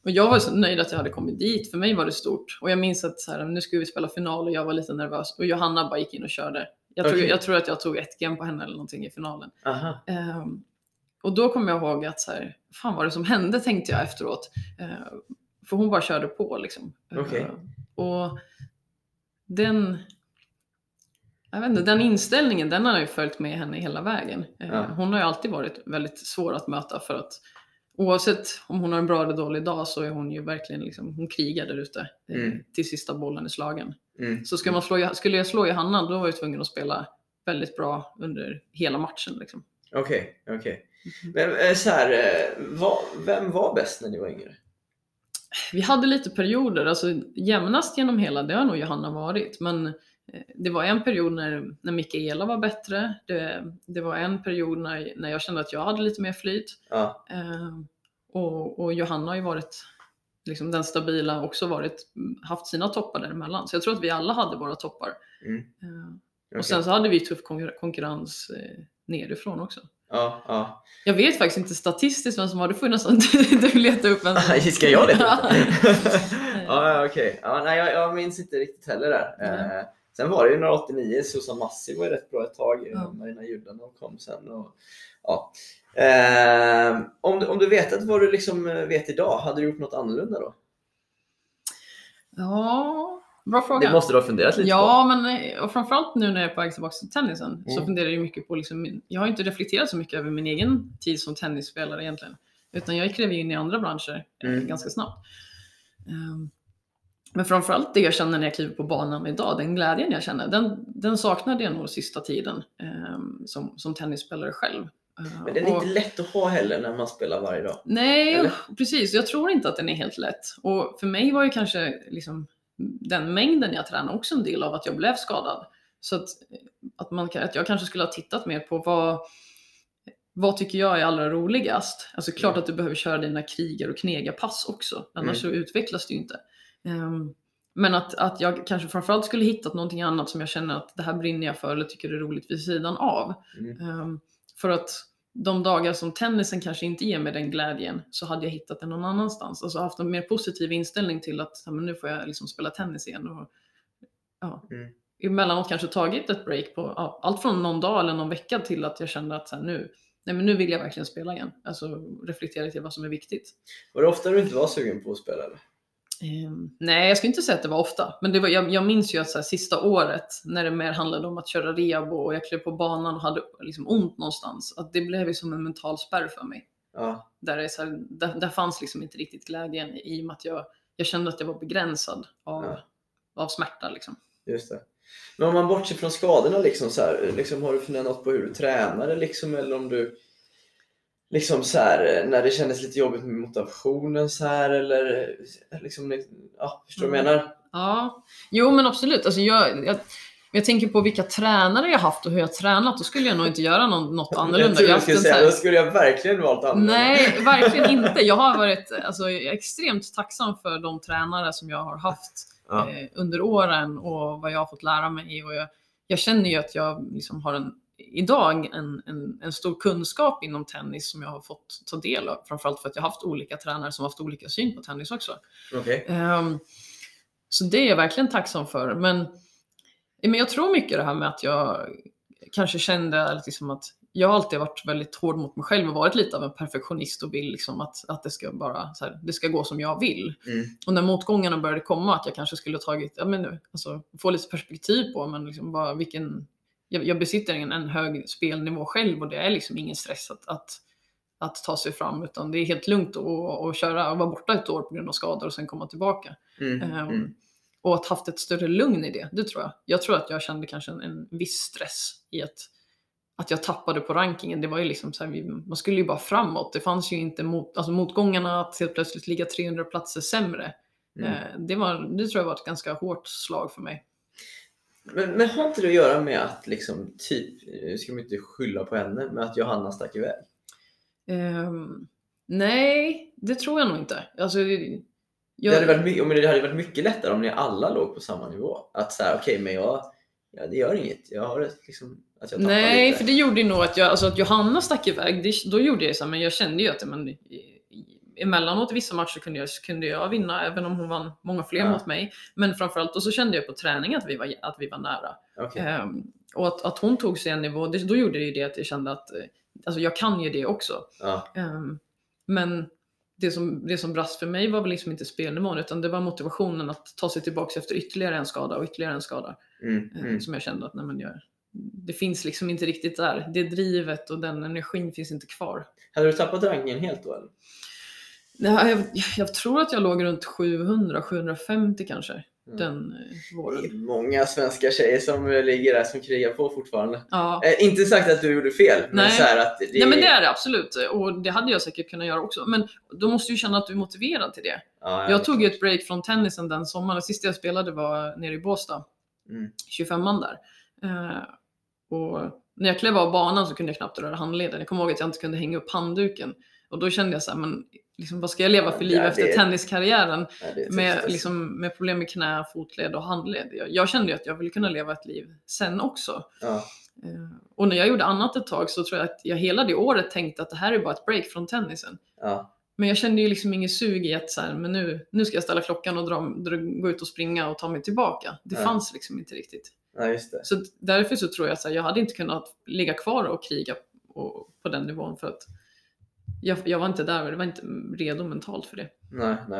Och jag var så nöjd att jag hade kommit dit. För mig var det stort. Och jag minns att så här, nu skulle vi spela final och jag var lite nervös. Och Johanna bara gick in och körde. Jag, okay. tog, jag tror att jag tog ett game på henne eller någonting i finalen. Um, och då kom jag ihåg att så här, fan vad det som hände, tänkte jag efteråt. Uh, för hon bara körde på liksom. Okay. Uh, och den... Jag vet inte, den inställningen, den har ju följt med henne hela vägen. Ja. Hon har ju alltid varit väldigt svår att möta, för att oavsett om hon har en bra eller dålig dag så är hon ju verkligen liksom, hon krigar där ute mm. till sista bollen i slagen. Mm. Så ska man slå, skulle jag slå Johanna, då var jag tvungen att spela väldigt bra under hela matchen. Liksom. Okej, okay, okej. Okay. Men så här, vad, vem var bäst när ni var yngre? Vi hade lite perioder, alltså jämnast genom hela, det har nog Johanna varit, men det var en period när, när Mikaela var bättre. Det, det var en period när, när jag kände att jag hade lite mer flyt. Ja. Eh, och, och Johanna har ju varit liksom den stabila, också varit, haft sina toppar däremellan. Så jag tror att vi alla hade våra toppar. Mm. Eh, okay. Och sen så hade vi tuff konkurrens eh, nerifrån också. Ja, ja. Jag vet faktiskt inte statistiskt vem som var det, för nästan du letar upp en. Ska jag leta upp? Ja, okej. Okay. Ja, nej, jag, jag minns inte riktigt heller där. Mm. Eh, Sen var det ju några åttionio, Susan Massi var ju rätt bra ett tag, ja. Marina Juddan kom sen. Och, ja. eh, om, du, om du vet att vad du liksom vet idag, hade du gjort något annorlunda då? Ja, bra fråga. Det måste du ha funderat lite ja, på. Ja, men och framförallt nu när jag är på väg tillbaka till tennisen mm. så funderar jag mycket på, liksom, jag har inte reflekterat så mycket över min egen tid som tennisspelare egentligen. Utan jag klev in i andra branscher mm. eh, ganska snabbt. Um, Men framförallt det jag känner när jag kliver på banan idag, den glädjen jag känner, den, den saknade jag nog sista tiden eh, som, som tennisspelare själv. Men den är och, inte lätt att ha heller när man spelar varje dag. Nej, eller? Precis. Jag tror inte att den är helt lätt. Och för mig var ju kanske liksom, den mängden jag tränar också en del av att jag blev skadad. Så att, att, man, att jag kanske skulle ha tittat mer på vad... Vad tycker jag är allra roligast? Alltså klart mm. att du behöver köra dina krigar och knegarpass också. Annars mm. så utvecklas det ju inte. Um, men att, att jag kanske framförallt skulle hittat någonting annat som jag känner att det här brinner jag för eller tycker är roligt vid sidan av. Mm. Um, för att de dagar som tennisen kanske inte ger mig den glädjen, så hade jag hittat den någon annanstans. Alltså haft en mer positiv inställning till att ja, men nu får jag liksom spela tennis igen. Och, ja. Mm. Emellanåt kanske tagit ett break på ja, allt från någon dag eller någon vecka till att jag kände att så här, nu, nej, men nu vill jag verkligen spela igen. Alltså reflektera till vad som är viktigt. Var det ofta du inte var sugen på att spela eller? Um, nej, jag ska inte säga att det var ofta. Men det var, jag, jag minns ju att så här, sista året när det mer handlade om att köra rehab och jag klev på banan och hade liksom ont någonstans, att det blev ju som en mental spärr för mig. Ja. Där, är så här, där, där fanns liksom inte riktigt glädjen i och med att jag, jag kände att jag var begränsad av, ja. av smärta liksom. Just det. Men om man bortser från skadorna liksom, så här, liksom, har du funderat något på hur du tränade liksom, eller om du liksom så här, när det kändes lite jobbigt med motivationen så här, eller liksom, ja, förstår du vad jag menar? Ja, jo men absolut. Alltså jag, jag, jag tänker på vilka tränare jag haft och hur jag tränat, då skulle jag nog inte göra något, något annorlunda. Jag tror jag skulle säga, här... då skulle jag verkligen valt annorlunda. Nej, verkligen inte. Jag har varit alltså, jag är extremt tacksam för de tränare som jag har haft ja. eh, under åren och vad jag har fått lära mig. Och jag, jag känner ju att jag liksom har en idag en, en, en stor kunskap inom tennis som jag har fått ta del av. Framförallt för att jag har haft olika tränare som har haft olika syn på tennis också. Okay. Um, så det är jag verkligen tacksam för. Men, men jag tror mycket det här med att jag kanske kände liksom att jag alltid varit väldigt hård mot mig själv och varit lite av en perfektionist och vill liksom att, att det ska bara så här, det ska gå som jag vill. Mm. Och när motgångarna började komma att jag kanske skulle tagit, ja men nu, alltså få lite perspektiv på, men liksom bara vilken Jag, jag besitter en, en hög spelnivå själv och det är liksom ingen stress att, att, att ta sig fram, utan det är helt lugnt att, att köra och vara borta ett år på grund av skador och sen komma tillbaka. Mm, um, mm. Och att haft ett större lugn i det, det tror jag. Jag tror att jag kände kanske en, en viss stress i att, att jag tappade på rankingen. Det var ju liksom så här, vi, man skulle ju bara framåt. Det fanns ju inte mot, alltså motgångarna att helt plötsligt ligga trehundra platser sämre. Mm. Uh, det, var, det tror jag var ett ganska hårt slag för mig. Men, men har inte det att göra med att liksom typ, nu ska man inte skylla på henne, men att Johanna stack iväg? Um, nej, det tror jag nog inte. Alltså, jag... det, hade varit mycket, men det hade varit mycket lättare om ni alla låg på samma nivå. Att säga, okej, okay, men jag, ja, det gör inget. Jag har det liksom, att jag tappar nej, lite. För det gjorde nog att, jag, alltså, att Johanna stack iväg, det, då gjorde jag så här, men jag kände ju att men, emellanåt i vissa matcher kunde jag, kunde jag vinna, även om hon vann många fler ja. mot mig. Men framförallt då så kände jag på träning att vi var, att vi var nära. Okay. Um, och att, att hon tog sig en nivå, det, då gjorde det ju det att jag kände att alltså jag kan ju det också. Ja. Um, men det som, det som brast för mig var väl liksom inte spelnivån, utan det var motivationen att ta sig tillbaka efter ytterligare en skada och ytterligare en skada. Mm, mm. Um, som jag kände att nej, men jag, det finns liksom inte riktigt där. Det drivet och den energin finns inte kvar. Hade du tappat rankingen helt då eller? Ja, jag, jag tror att jag låg runt sjuhundra sjuhundrafemtio kanske. Mm. Den eh, våren. Det är många svenska tjejer som ligger där som krigar på fortfarande. Ja. Eh, inte sagt att du gjorde fel. Men Nej. Så här att det... Nej, men det är det absolut. Och det hade jag säkert kunnat göra också. Men då måste du känna att du är motiverad till det. Ja, jag jag tog ju ett break från tennisen den sommaren. Sista jag spelade var nere i Båstad. Mm. tjugofemman där. Eh, och när jag klev av banan så kunde jag knappt röra handleden. Jag kommer ihåg att jag inte kunde hänga upp handduken. Och då kände jag så här, men liksom, vad ska jag leva för liv ja, efter det... tenniskarriären? Ja, det med, liksom, med problem med knä, fotled och handled. Jag, jag kände ju att jag ville kunna leva ett liv sen också. Ja. Uh, och när jag gjorde annat ett tag så tror jag att jag hela det året tänkte att det här är bara ett break från tennisen. Ja. Men jag kände ju liksom ingen sug i att så här, men nu, nu ska jag ställa klockan och dra, dra, gå ut och springa och ta mig tillbaka. Det ja. fanns liksom inte riktigt. Ja, just det. Så därför så tror jag att jag hade inte kunnat ligga kvar och kriga på, på den nivån för att jag, jag var inte där, det var inte redo mentalt för det. Nej, nej.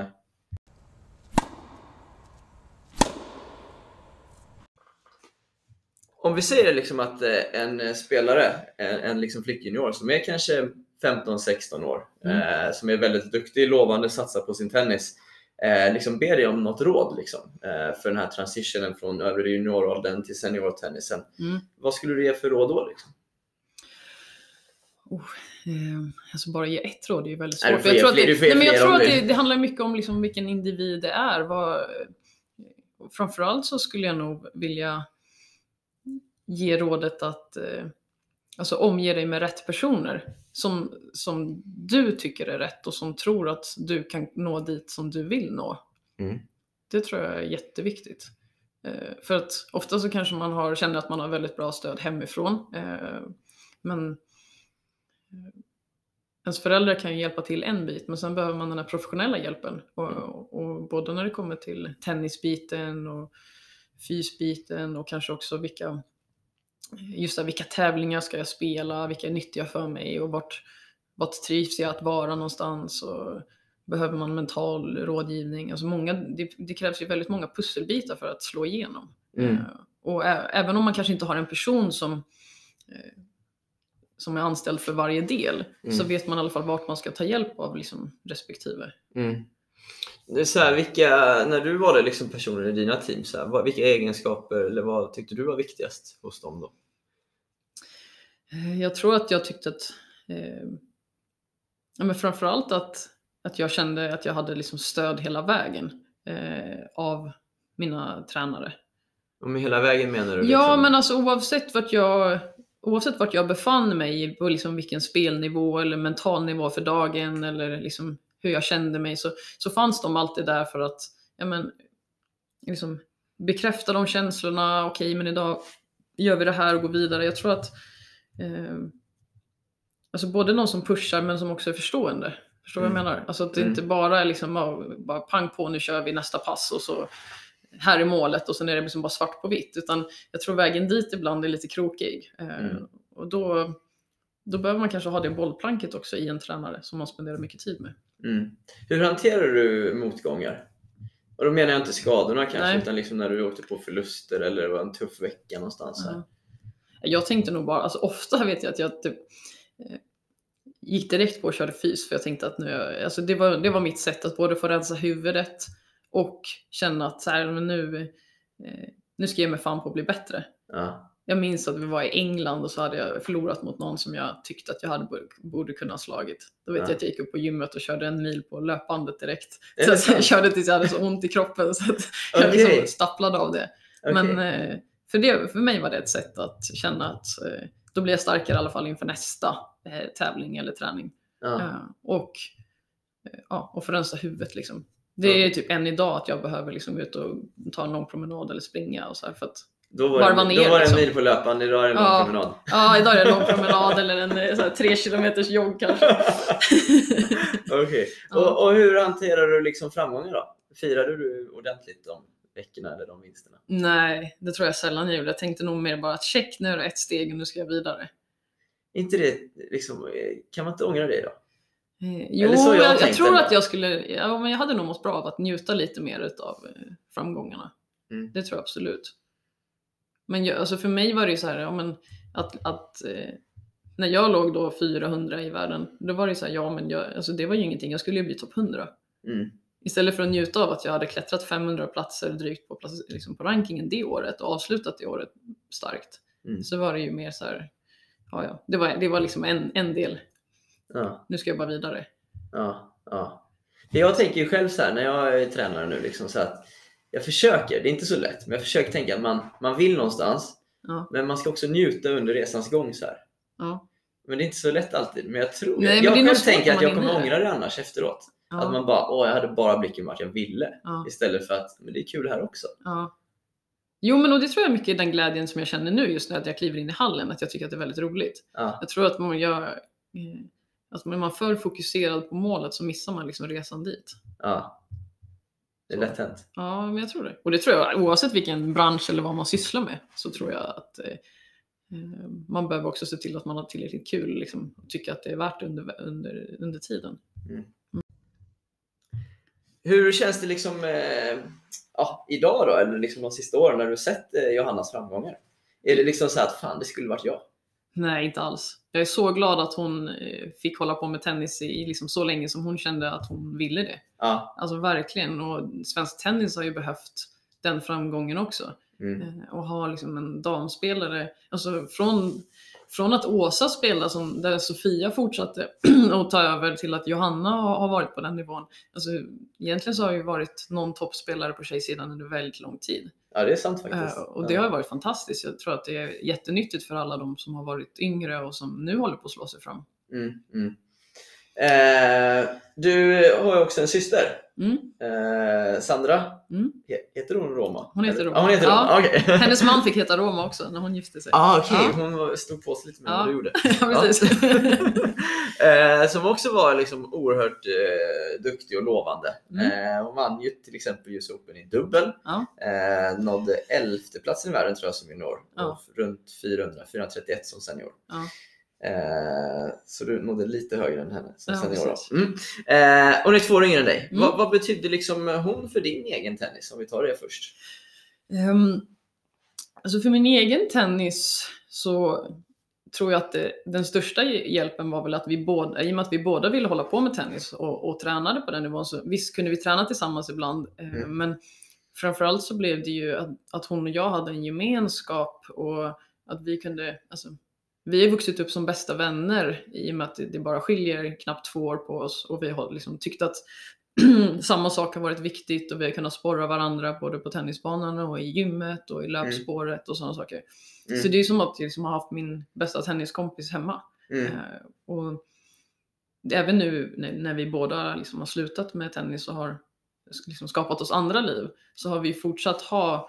Om vi säger liksom att en spelare, en, en liksom flickjunior som är kanske femton sexton år, mm. eh, som är väldigt duktig, lovande, satsar på sin tennis, eh, liksom ber dig om något råd liksom, eh, för den här transitionen från övre junioråldern till seniortennisen. Mm. Vad skulle du ge för råd då liksom? Oh, eh, alltså bara ge ett råd är ju väldigt svårt. Nej, jag tror att, det, nej, men jag tror att det, det handlar mycket om liksom vilken individ det är. Vad, framförallt så skulle jag nog vilja ge rådet att eh, alltså omge dig med rätt personer som, som du tycker är rätt och som tror att du kan nå dit som du vill nå. Mm. Det tror jag är jätteviktigt. Eh, för att ofta så kanske man har, känner att man har väldigt bra stöd hemifrån. Eh, men ens föräldrar kan ju hjälpa till en bit, men sen behöver man den här professionella hjälpen. Och, och, och både när det kommer till tennisbiten och fysbiten och kanske också vilka, just det, vilka tävlingar ska jag spela, vilka är nyttiga för mig och vart, vart trivs jag att vara någonstans, och behöver man mental rådgivning. Alltså många, det, det krävs ju väldigt många pusselbitar för att slå igenom. Mm. Och ä, även om man kanske inte har en person som som är anställd för varje del, mm. så vet man i alla fall vart man ska ta hjälp av liksom, respektive. Mm. Det är så här, vilka, när du var det liksom personer i dina team, så här, vad, vilka egenskaper eller vad tyckte du var viktigast hos dem då? Jag tror att jag tyckte att eh, ja, men framförallt att, att jag kände att jag hade liksom stöd hela vägen eh, av mina tränare. Och med hela vägen menar du? Ja, liksom... men alltså oavsett vart jag Oavsett vart jag befann mig på liksom vilken spelnivå eller mental nivå för dagen eller liksom hur jag kände mig, så, så fanns de alltid där för att ja, men, liksom, bekräfta de känslorna. Okej, men idag gör vi det här och går vidare. Jag tror att eh, alltså både någon som pushar men som också är förstående. Förstår du mm. vad jag menar? Alltså att det mm. inte bara är liksom bara pang på, nu kör vi nästa pass och så här är målet och sen är det liksom bara svart på vitt, utan jag tror vägen dit ibland är lite krokig. Mm. Och då, då behöver man kanske ha det bollplanket också i en tränare som man spenderar mycket tid med. Mm. Hur hanterar du motgångar? Och då menar jag inte skadorna kanske, Nej. utan liksom när du åkte på förluster eller det var en tuff vecka någonstans. Här. Mm. Jag tänkte nog bara, alltså ofta vet jag att jag typ eh, gick direkt på och körde fys, för jag tänkte att nu, alltså det var, det var mitt sätt att både få rensa huvudet och känna att så här, men nu, eh, nu ska jag mig fan på att bli bättre. Ja. Jag minns att vi var i England och så hade jag förlorat mot någon som jag tyckte att jag hade borde kunna ha slagit. Då vet ja. jag att jag gick upp på gymmet och körde en mil på löpbandet direkt. Så att jag körde tills jag hade så ont i kroppen så att jag okay. liksom stapplade av det. Okay. Men eh, för, det, för mig var det ett sätt att känna att eh, då blir jag starkare i alla fall inför nästa eh, tävling eller träning. Ja. Eh, och, eh, ja, och för rensa huvudet liksom. Det är typ än idag att jag behöver liksom gå ut och ta en lång promenad eller springa och så här, för att Då var, varva det, ner. Då var det en liksom. mil på löpan, idag är det en ja. lång promenad. Ja, idag är det en lång promenad eller en så här, tre kilometers jogg kanske. Okej. Okay. Ja. Och, och hur hanterar du liksom framgångar då? Firade du ordentligt de veckorna eller de vinsterna? Nej, det tror jag sällan jag gjorde. Jag tänkte nog mer bara att check, nu är det ett steg och nu ska jag vidare. Inte det liksom, kan man inte ångra det då? Eh, jo, jag, jag, jag tror att jag skulle, ja, men jag hade nog mått bra av att njuta lite mer utav eh, framgångarna. Mm. Det tror jag absolut. Men jag, alltså för mig var det ju så här, ja, men att, att eh, när jag låg då fyrahundra i världen, då var det så här, ja men jag, alltså det var ju ingenting, jag skulle ju bli topp hundra. Mm. Istället för att njuta av att jag hade klättrat femhundra platser drygt på, plats, liksom på rankingen det året och avslutat det året starkt. Mm. Så var det ju mer så här, ja ja, det var, det var liksom en, en del. Ja. Nu ska jag bara vidare. Ja, ja. Jag tänker ju själv så här när jag är tränare nu liksom så att jag försöker, det är inte så lätt, men jag försöker tänka att man, man vill någonstans, ja. Men man ska också njuta under resans gång så här. Ja. Men det är inte så lätt alltid, men jag tror, Nej, jag själv tänker att jag kommer ångra det annars efteråt. Ja. Att man bara, åh jag hade bara blicken vart jag ville. Ja. Istället för att, men det är kul här också. Ja. Jo men och det tror jag mycket är den glädjen som jag känner nu just när jag kliver in i hallen, att jag tycker att det är väldigt roligt. Ja. Jag tror att man gör, alltså när man är för fokuserad på målet så missar man liksom resan dit. Ja. Det är lätt hänt. Ja, men jag tror det. Och det tror jag, oavsett vilken bransch eller vad man sysslar med, så tror jag att eh, man behöver också se till att man har tillräckligt kul liksom, och tycka att det är värt under, under, under tiden. Mm. Mm. Hur känns det liksom eh, ja, idag då, eller liksom de sista åren när du sett eh, Johannas framgångar? Är det liksom så att fan, det skulle varit jag? Nej, inte alls. Jag är så glad att hon fick hålla på med tennis i liksom så länge som hon kände att hon ville det. Ja. Alltså verkligen. Och svensk tennis har ju behövt den framgången också. Mm. Och ha liksom en damspelare. Alltså från, från att Åsa spelade, som, där Sofia fortsatte att ta över, till att Johanna har varit på den nivån. Alltså egentligen så har ju varit någon toppspelare på tjejsidan under väldigt lång tid. Ja, det är sant faktiskt. Uh, och det ja. har varit fantastiskt. Jag tror att det är jättenyttigt för alla de som har varit yngre och som nu håller på att slå sig fram. Mm, mm. Eh, du har ju också en syster. Mm. Eh, Sandra. Mm. Heter hon Roma? Hon heter Roma. Ja, hon heter Roma. Ja. Okay. Hennes man fick heta Roma också när hon gifte sig. Ah, okej. Okay. Ja. Hon stod på sig lite mer ja. än vad du gjorde. Ja, precis. eh, som också var liksom oerhört eh, duktig och lovande. Mm. Eh, hon vann ju till exempel U S Open i dubbel. Ja. Eh, nådde elfte platsen i världen tror jag som junior. Ja. Och runt fyrahundra, fyrahundratrettioett som senior. Ja. Eh, så du nådde lite högre än henne som Ja, senior. Mm. Eh, hon är två år yngre än dig. Mm. Vad, vad betyder liksom hon för din egen tennis? Om vi tar det först. Um, alltså för min egen tennis så tror jag att det, den största hjälpen var väl att vi båda, i och med att vi båda ville hålla på med tennis och, och tränade på den nivån, så visst kunde vi träna tillsammans ibland. Mm. Eh, men framförallt så blev det ju att, att hon och jag hade en gemenskap och att vi kunde, alltså vi har vuxit upp som bästa vänner i och med att det bara skiljer knappt två år på oss, och vi har liksom tyckt att samma sak har varit viktigt och vi har kunnat sporra varandra både på tennisbanan och i gymmet och i löpspåret mm. och sådana saker. Mm. Så det är som att jag liksom har haft min bästa tenniskompis hemma. Mm. Uh, och även nu när, när vi båda liksom har slutat med tennis och har liksom skapat oss andra liv, så har vi fortsatt ha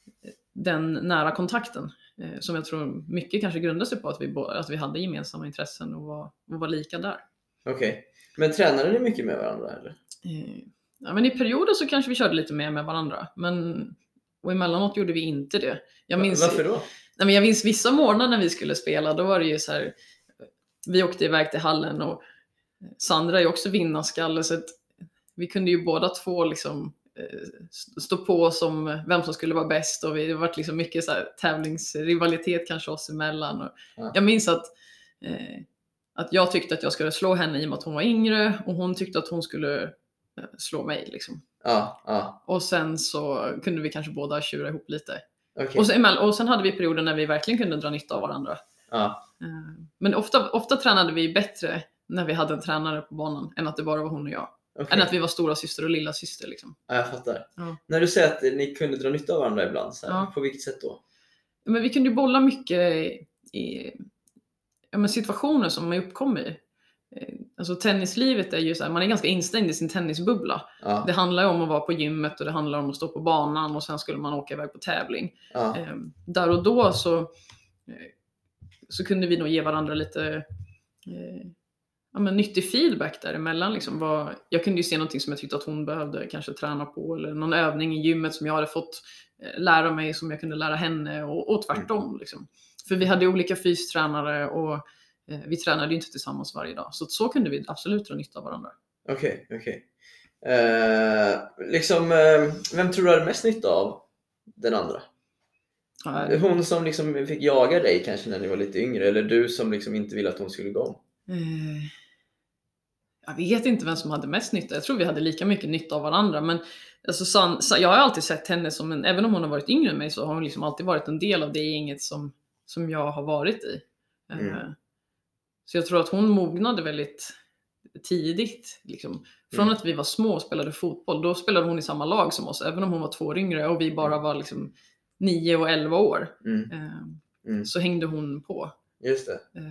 den nära kontakten. Som jag tror mycket kanske grundar sig på att vi, att vi hade gemensamma intressen och var, och var lika där. Okej, okay. Men tränade ni mycket med varandra eller? Ja, men i perioder så kanske vi körde lite mer med varandra. Men, och emellanåt gjorde vi inte det. Jag minns, Varför då? Nej, men jag minns vissa morgnar när vi skulle spela, då var det ju så här, vi åkte iväg till hallen och Sandra är också vinnarskalle, så att vi kunde ju båda två liksom stå på som vem som skulle vara bäst, och vi, det var liksom mycket så här tävlingsrivalitet kanske oss emellan. Och ja. Jag minns att, eh, att jag tyckte att jag skulle slå henne i och med att hon var yngre, och hon tyckte att hon skulle eh, slå mig liksom. Ja, ja. Och sen så kunde vi kanske båda tjura ihop lite. Okay. Och, så, och sen hade vi perioder när vi verkligen kunde dra nytta av varandra. Ja. Eh, men ofta, ofta tränade vi bättre när vi hade en tränare på banan än att det bara var hon och jag. Okay. Än att vi var stora syster och lilla syster liksom. Ja, jag fattar. Ja. När du säger att ni kunde dra nytta av varandra ibland, så här, ja. På vilket sätt då? Men vi kunde ju bolla mycket i ja, men situationer som man uppkom i. alltså tennislivet är ju så här, man är ganska instängd i sin tennisbubbla. Ja. Det handlar ju om att vara på gymmet och det handlar om att stå på banan och sen skulle man åka iväg på tävling. Ja. Eh, där och då så, eh, så kunde vi nog ge varandra lite eh, ja, men nyttig feedback däremellan. Liksom. Vad, jag kunde ju se någonting som jag tyckte att hon behövde kanske träna på eller någon övning i gymmet som jag hade fått eh, lära mig som jag kunde lära henne och, och tvärtom. Mm. Liksom. För vi hade olika fystränare och eh, vi tränade inte tillsammans varje dag. Så så kunde vi absolut dra nytta av varandra. Okej, okay, okej. Okay. Eh, liksom, eh, vem tror du hade mest nytta av den andra? Eh. Hon som liksom fick jaga dig kanske när ni var lite yngre, eller du som liksom inte ville att hon skulle gå om? Eh, jag vet inte vem som hade mest nytta. Jag tror vi hade lika mycket nytta av varandra. Men alltså, San, jag har alltid sett henne som en, även om hon har varit yngre än mig så har hon liksom alltid varit en del av det gänget som, som jag har varit i. Mm. Eh, så jag tror att hon mognade väldigt tidigt. Liksom. Från mm. att vi var små och spelade fotboll, då spelade hon i samma lag som oss. Även om hon var två år yngre och vi bara var liksom nio och elva år. Mm. Eh, mm. Så hängde hon på. Just det. Eh,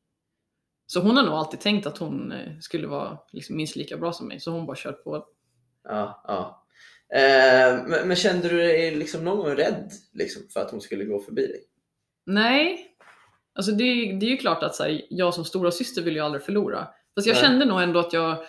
Så hon har nog alltid tänkt att hon skulle vara liksom minst lika bra som mig. Så hon bara kört på. Ja, ja. Eh, men, men kände du dig liksom någon gång rädd liksom, för att hon skulle gå förbi dig? Nej. Alltså det, det är ju klart att så här, jag som stora syster vill ju aldrig förlora. Fast jag Nej. kände nog ändå att jag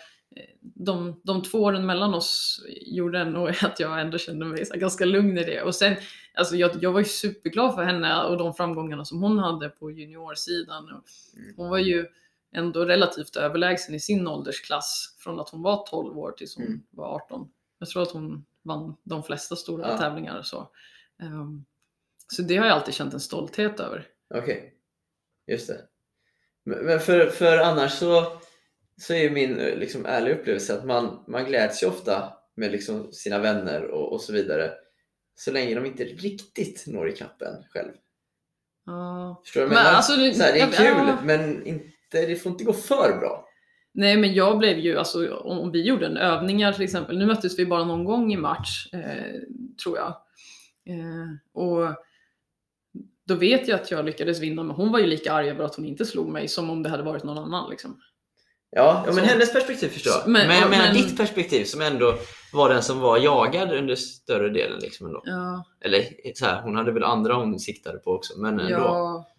de, de två åren mellan oss gjorde nog att jag ändå kände mig så här, ganska lugn i det. Och sen, alltså jag, jag var ju superglad för henne och de framgångarna som hon hade på juniorsidan. Och hon var ju ändå relativt överlägsen i sin åldersklass från att hon var tolv år tills hon mm. var arton. Jag tror att hon vann de flesta stora ja. tävlingar och så. Um, så det har jag alltid känt en stolthet över. Okej, okay. Just det. Men för, för annars så, så är ju min liksom ärliga upplevelse att man, man gläds ju ofta med liksom sina vänner och, och så vidare. Så länge de inte riktigt når i kappen själv. Ja. Förstår du vad jag menar? Alltså, det, så här, det är jag, kul ja. men inte, det får inte gå för bra. Nej, men jag blev ju, alltså om vi gjorde en övningar till exempel, nu möttes vi bara någon gång i match, eh, tror jag. Eh, och då vet jag att jag lyckades vinna, men hon var ju lika arg över att hon inte slog mig som om det hade varit någon annan liksom. Ja, ja men så, hennes perspektiv förstår jag. Men, men jag menar men, ditt perspektiv som ändå var den som var jagad under större delen liksom ändå. Ja. Eller så här, hon hade väl andra hon siktade på också, men ändå. Ja.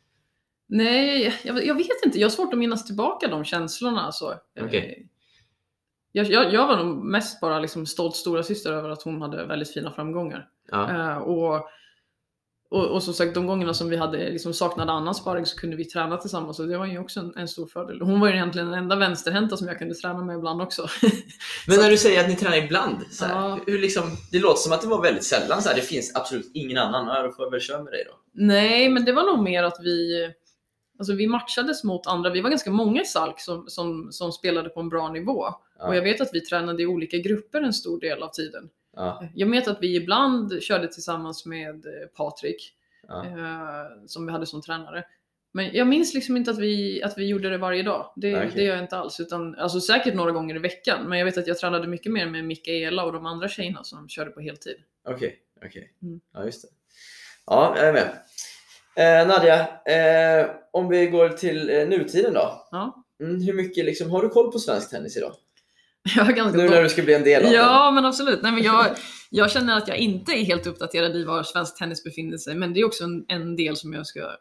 Nej, jag, jag vet inte. Jag har svårt att minnas tillbaka de känslorna. Alltså. Okay. Jag, jag, jag var nog mest bara liksom stolt stora syster över att hon hade väldigt fina framgångar. Ja. Uh, och, och, och som sagt, de gångerna som vi hade liksom saknade annan sparring så kunde vi träna tillsammans. Och det var ju också en, en stor fördel. Hon var ju egentligen den enda vänsterhänta som jag kunde träna med ibland också. Men när du säger att ni tränar ibland, så här, ja. hur liksom, det låter som att det var väldigt sällan. Så här, det finns absolut ingen annan. Ja, då får jag väl köra med dig då. Nej, men det var nog mer att vi... Alltså vi matchades mot andra, vi var ganska många i Salk som, som, som spelade på en bra nivå. Ja. Och jag vet att vi tränade i olika grupper en stor del av tiden. Ja. Jag vet att vi ibland körde tillsammans med Patrik, ja. eh, som vi hade som tränare. Men jag minns liksom inte att vi, att vi gjorde det varje dag. Det, okay. det gör jag inte alls. Utan, alltså säkert några gånger i veckan. Men jag vet att jag tränade mycket mer med Mikaela och de andra tjejerna som körde på heltid. Okej, okay. okej. Okay. Mm. Ja, just det. Ja, jag är med. Eh, Nadia, eh, om vi går till eh, nutiden då. Ja. Mm, hur mycket liksom, har du koll på svensk tennis idag? Jag har ganska nu när du ska bli en del av Ja, den. men absolut. Nej, men jag, jag känner att jag inte är helt uppdaterad i var svensk tennis befinner sig. Men det är också en, en del som jag ska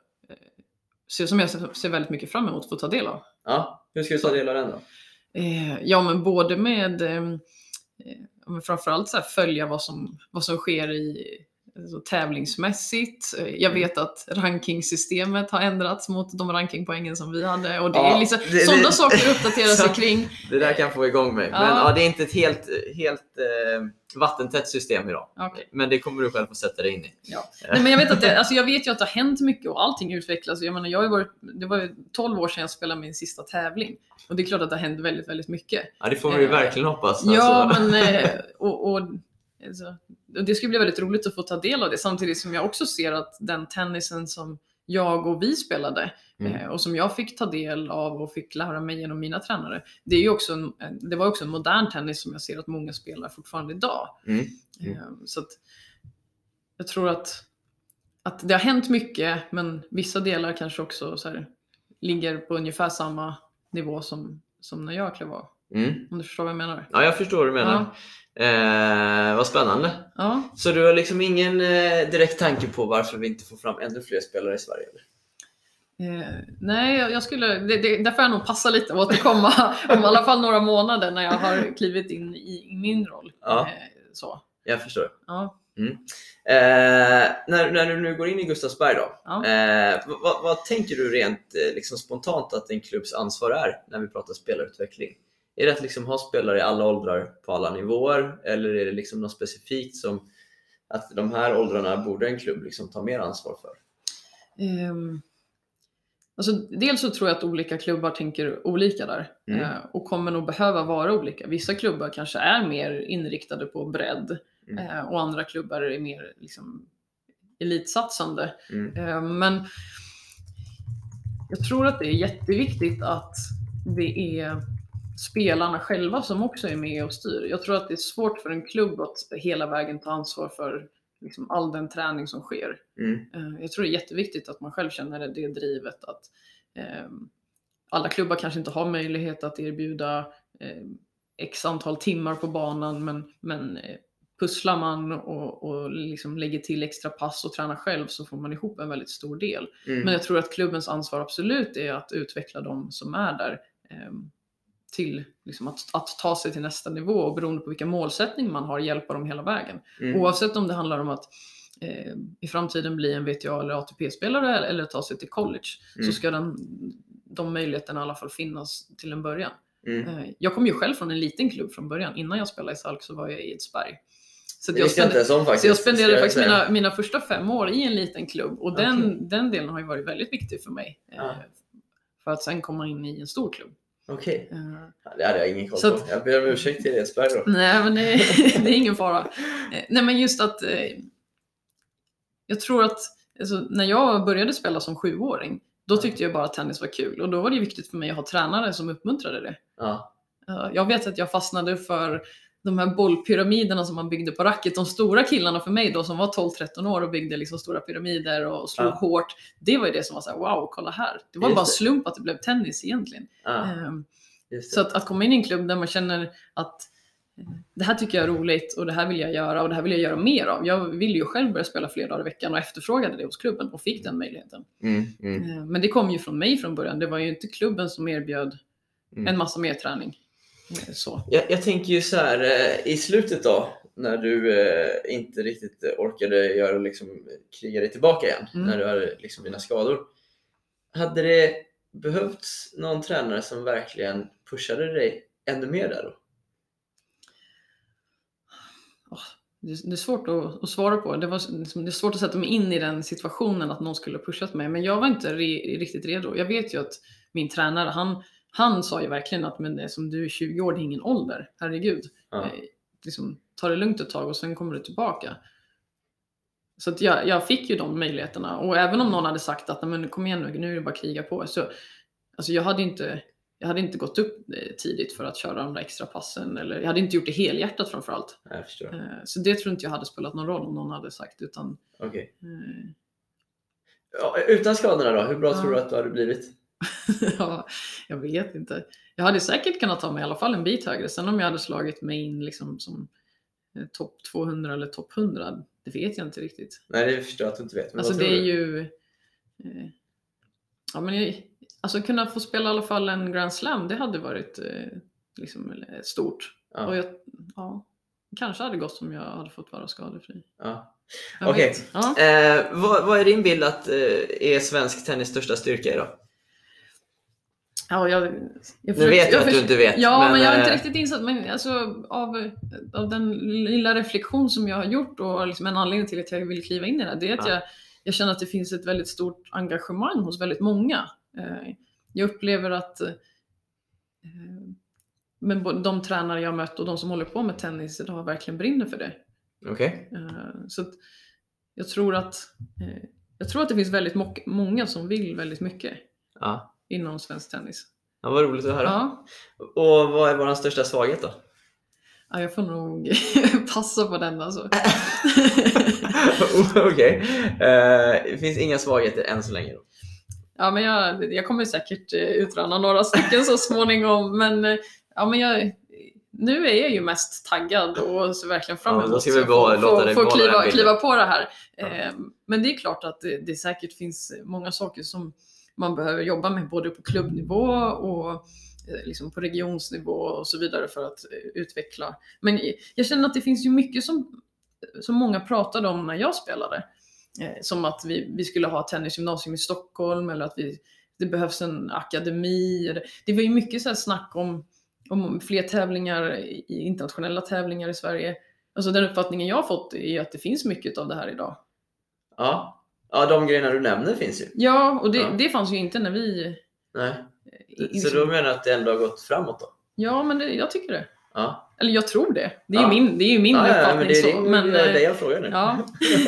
eh, som jag ser väldigt mycket fram emot att få ta del av. Ja, hur ska du ta del av den då? Eh, ja, men både med eh, men framförallt så här, följa vad som, vad som sker i så tävlingsmässigt. Jag vet att rankingsystemet har ändrats mot de rankingpoängen som vi hade. Och det ja, är liksom det, sådana det, saker att uppdatera sig kring. Det där kan få igång mig. Men ja. Ja, det är inte ett helt, helt eh, vattentätt system idag. Okay. Men det kommer du själv få sätta dig in i. Ja. Nej, men jag vet att det, alltså jag vet ju att det har hänt mycket och allting utvecklas. Jag menar, jag har varit, det var tolv år sedan jag spelade min sista tävling. Och det är klart att det har hänt väldigt, väldigt mycket. Ja, det får man ju eh, verkligen hoppas. Ja, alltså. men eh, och, och alltså, det skulle bli väldigt roligt att få ta del av det, samtidigt som jag också ser att den tennisen som jag och vi spelade mm. eh, och som jag fick ta del av och fick lära mig genom mina tränare, det är ju också en, det var också en modern tennis som jag ser att många spelar fortfarande idag. Mm. Mm. Eh, så att jag tror att, att det har hänt mycket, men vissa delar kanske också så här, ligger på ungefär samma nivå som, som när jag klev av. Mm. Om du förstår vad jag menar. Ja, jag förstår vad du menar. Ja. Eh, vad spännande. Ja. Så du har liksom ingen eh, direkt tanke på varför vi inte får fram ännu fler spelare i Sverige? Eller? Eh, nej, jag skulle, det, det, där får jag nog passa lite och återkomma om i alla fall några månader när jag har klivit in i, i min roll. Ja. Eh, så. Jag förstår. Ja. Mm. Eh, när, när du nu går in i Gustavsberg då, Ja. eh, vad, vad tänker du rent eh, liksom spontant att en klubbs ansvar är när vi pratar spelarutveckling? Är det att liksom ha spelare i alla åldrar på alla nivåer, eller är det liksom något specifikt som att de här åldrarna borde en klubb liksom ta mer ansvar för? Um, alltså, dels så tror jag att olika klubbar tänker olika där mm. uh, och kommer nog behöva vara olika. Vissa klubbar kanske är mer inriktade på bredd mm. uh, och andra klubbar är mer liksom, elitsatsande. Mm. Uh, men jag tror att det är jätteviktigt att det är spelarna själva som också är med och styr. Jag tror att det är svårt för en klubb att hela vägen ta ansvar för liksom all den träning som sker. Mm. Jag tror det är jätteviktigt att man själv känner det drivet att eh, alla klubbar kanske inte har möjlighet att erbjuda eh, x antal timmar på banan, men, men eh, pusslar man och, och liksom lägger till extra pass och tränar själv så får man ihop en väldigt stor del. Mm. Men jag tror att klubbens ansvar absolut är att utveckla de som är där eh, till liksom att, att ta sig till nästa nivå, och beroende på vilka målsättning man har hjälpa dem hela vägen. Mm. Oavsett om det handlar om att eh, i framtiden bli en V T A eller A T P-spelare eller, eller ta sig till college, mm. så ska den, de möjligheterna i alla fall finnas till en början. Mm. Eh, jag kom ju själv från en liten klubb från början. Innan jag spelade i Salk så var jag i Edsberg. Så jag, spend- som, faktiskt, så jag spenderade jag faktiskt mina, mina första fem år i en liten klubb, och den, okay. den delen har ju varit väldigt viktig för mig. Eh, ah. För att sen komma in i en stor klubb. Okej, okay. uh, ja, det hade jag ingen koll på. Att, jag ber om ursäkt till Edsberg då. Nej, men det, det är ingen fara. Nej, men just att eh, jag tror att alltså, när jag började spela som sjuåring, då tyckte jag bara att tennis var kul. Och då var det viktigt för mig att ha tränare som uppmuntrade det. Ja. Uh, jag vet att jag fastnade för de här bollpyramiderna som man byggde på racket. De stora killarna för mig då som var tolv tretton år och byggde liksom stora pyramider och slog ja. hårt. Det var ju det som var så här: wow, kolla här. Det var just bara det. Slump att det blev tennis egentligen. Ja. Um, så att, att komma in i en klubb där man känner att det här tycker jag är roligt och det här vill jag göra och det här vill jag göra mer av. Jag ville ju själv börja spela flera dagar i veckan och efterfrågade det hos klubben och fick den möjligheten. Mm, mm. Uh, men det kom ju från mig från början. Det var ju inte klubben som erbjöd mm. en massa mer träning. Så. Jag, jag tänker ju så här i slutet då, när du eh, inte riktigt orkade göra liksom, kriga dig tillbaka igen, mm. när du hade liksom dina skador. Hade det behövts någon tränare som verkligen pushade dig ännu mer där då? Oh, det, det är svårt att, att svara på. Det, var, det är svårt att sätta mig in i den situationen att någon skulle pushat mig, men jag var inte re, riktigt redo. Jag vet ju att min tränare, han Han sa ju verkligen att men det, som du är tjugo år, det är ingen ålder. Herregud. Ja. Eh, liksom, ta det lugnt ett tag och sen kommer du tillbaka. Så att jag, jag fick ju de möjligheterna. Och även om någon hade sagt att men, kom igen nu, nu är det bara kriga på. Så, alltså, jag, hade inte, jag hade inte gått upp tidigt för att köra de där extra passen. Eller, jag hade inte gjort det helhjärtat framförallt. Jag förstår. Eh, så det tror inte jag hade spelat någon roll om någon hade sagt. Utan, okay. eh, ja, utan skadorna då, hur bra ja. tror du att du hade blivit? Ja, jag vet inte. Jag hade säkert kunnat ta mig i alla fall en bit högre. Sen om jag hade slagit mig in liksom som eh, topp tvåhundra eller topp hundra, det vet jag inte riktigt. Nej, det förstår jag att du inte vet. Men alltså det är du? ju eh, ja, men jag, alltså kunna få spela i alla fall en Grand Slam, det hade varit eh, liksom stort. Ja. Och jag, ja, kanske hade gått om jag hade fått vara skadefri. Ja. Okej. Okay. Ja. Eh, vad, vad är din bild att eh, är svensk tennis största styrka idag? Ja, jag, jag försöker, nu vet jag, jag att du inte vet. Ja, men, men jag är inte riktigt insatt. Men alltså, av, av den lilla reflektion som jag har gjort och liksom en anledning till att jag vill kliva in i det, det är att ja. jag, jag känner att det finns ett väldigt stort engagemang hos väldigt många. Jag upplever att men de tränare jag mött och de som håller på med tennis idag verkligen brinner för det. Okej. Okay. Så att jag tror att jag tror att det finns väldigt mo- många som vill väldigt mycket. Ja. Inom svensk tennis. Ja, vad roligt att höra. Ja. Och vad är vår största svaghet då? Ja, jag får nog passa på den alltså. Okej. Okay. Uh, det finns inga svagheter än så länge då? Ja, men jag, jag kommer säkert utröna några stycken så småningom. Men, ja, men jag, nu är jag ju mest taggad och så verkligen fram emot ja, att få, få, få kliva, kliva på det här. Ja. Eh, men det är klart att det, det säkert finns många saker som man behöver jobba med både på klubbnivå och eh, liksom på regionsnivå och så vidare för att eh, utveckla. Men jag känner att det finns ju mycket som, som många pratade om när jag spelade. Eh, som att vi, vi skulle ha tennisgymnasium i Stockholm eller att vi, det behövs en akademi. Det, det var ju mycket så här snack om, om fler tävlingar i internationella tävlingar i Sverige. Alltså den uppfattningen jag har fått är att det finns mycket av det här idag. Ja, ja de grejerna du nämner finns ju. Ja, och det, ja. det fanns ju inte när vi... Nej, i, så då menar du att det ändå har gått framåt då? Ja, men det, jag tycker det. Ja. Eller jag tror det. Det är ju ja. min, det är ju min ja, uppfattning. Ja, men det är så. det, Men, det är det jag frågar nu. Ja,